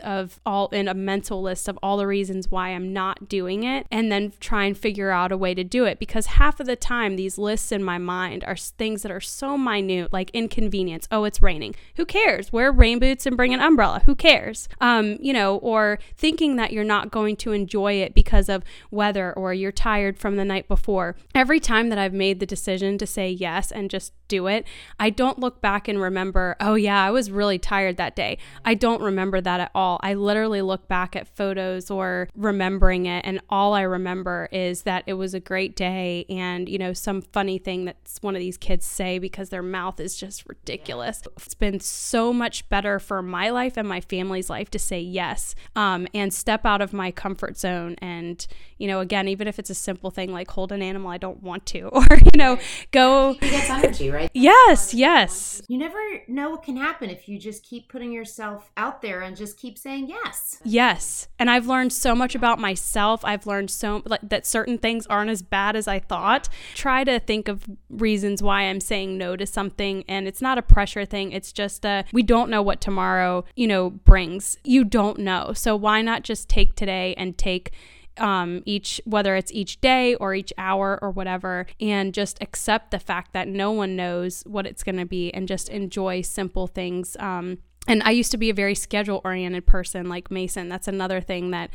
mental list of all the reasons why I'm not doing it, and then try and figure out a way to do it. Because half of the time these lists in my mind are things that are so minute, like inconvenience. Oh, it's raining. Who cares? Wear rain boots and bring an umbrella. Who cares? Or thinking that you're not going to enjoy it because of weather, or you're tired from the night before. Every time that I've made the decision to say yes and just do it, I don't look back and remember, oh yeah, I was really tired that day. I don't remember that at all. I literally look back at photos or remembering it, and all I remember is that it was a great day, and some funny thing that one of these kids say because their mouth is just ridiculous. It's been so much better for my life and my family's life to say yes, and step step out of my comfort zone. And, you know, again, even if it's a simple thing like hold an animal I don't want to, or, you know, go. It gets energy, right? Yes, yes. You never know what can happen if you just keep putting yourself out there and just keep saying yes. Yes. And I've learned so much about myself. I've learned that certain things aren't as bad as I thought. Try to think of reasons why I'm saying no to something. And it's not a pressure thing. It's just we don't know what tomorrow, you know, brings. You don't know. So why not just take today and take whether it's each day or each hour or whatever, and just accept the fact that no one knows what it's going to be, and just enjoy simple things. And I used to be a very schedule-oriented person like Mason. That's another thing that,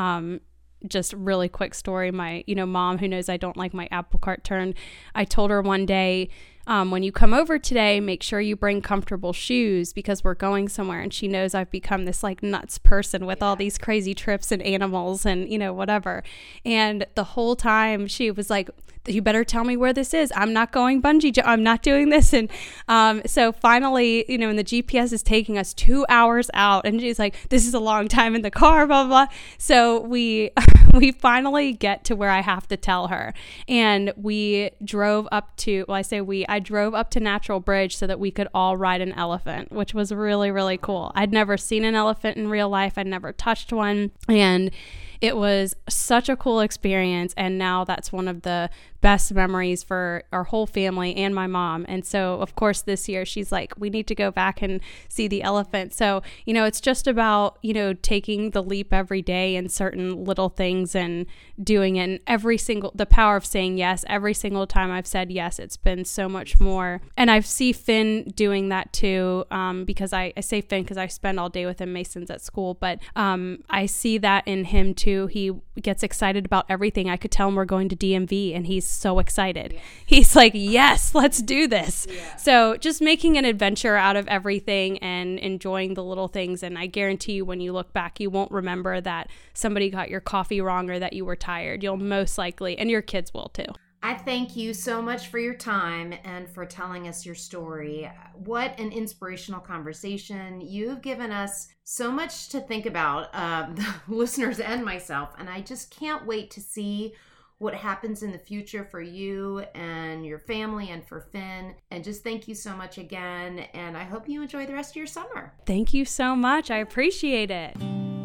just really quick story. My, you know, mom, who knows I don't like my apple cart turned, I told her one day, when you come over today, make sure you bring comfortable shoes because we're going somewhere. And she knows I've become this like nuts person with all these crazy trips and animals and, you know, whatever. And the whole time she was like, you better tell me where this is. I'm not going bungee I'm not doing this. And so finally, you know, and the GPS is taking us 2 hours out, and she's like, this is a long time in the car, blah, blah, blah. So we finally get to where I have to tell her. And we drove up to, I drove up to Natural Bridge so that we could all ride an elephant, which was really, really cool. I'd never seen an elephant in real life. I'd never touched one. And it was such a cool experience. And now that's one of the best memories for our whole family and my mom. And so, of course, this year she's like, we need to go back and see the elephant. So, you know, it's just about, you know, taking the leap every day in certain little things and doing it. And the power of saying yes, every single time I've said yes, it's been so much more. And I see Finn doing that too, because I say Finn because I spend all day with him. Mason's at school, but I see that in him too. He gets excited about everything. I could tell him we're going to DMV and he's so excited. Yeah. He's like, yes, let's do this. Yeah. So just making an adventure out of everything and enjoying the little things. And I guarantee you, when you look back, you won't remember that somebody got your coffee wrong or that you were tired. You'll most likely, and your kids will too. I thank you so much for your time and for telling us your story. What an inspirational conversation. You've given us so much to think about, the listeners and myself, and I just can't wait to see what happens in the future for you and your family and for Finn. And just thank you so much again, and I hope you enjoy the rest of your summer. Thank you so much. I appreciate it.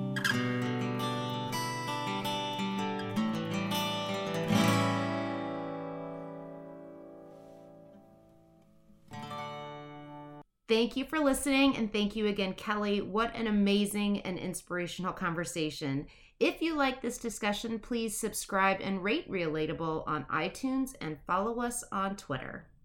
Thank you for listening, and thank you again, Kelly. What an amazing and inspirational conversation. If you like this discussion, please subscribe and rate Relatable on iTunes and follow us on Twitter.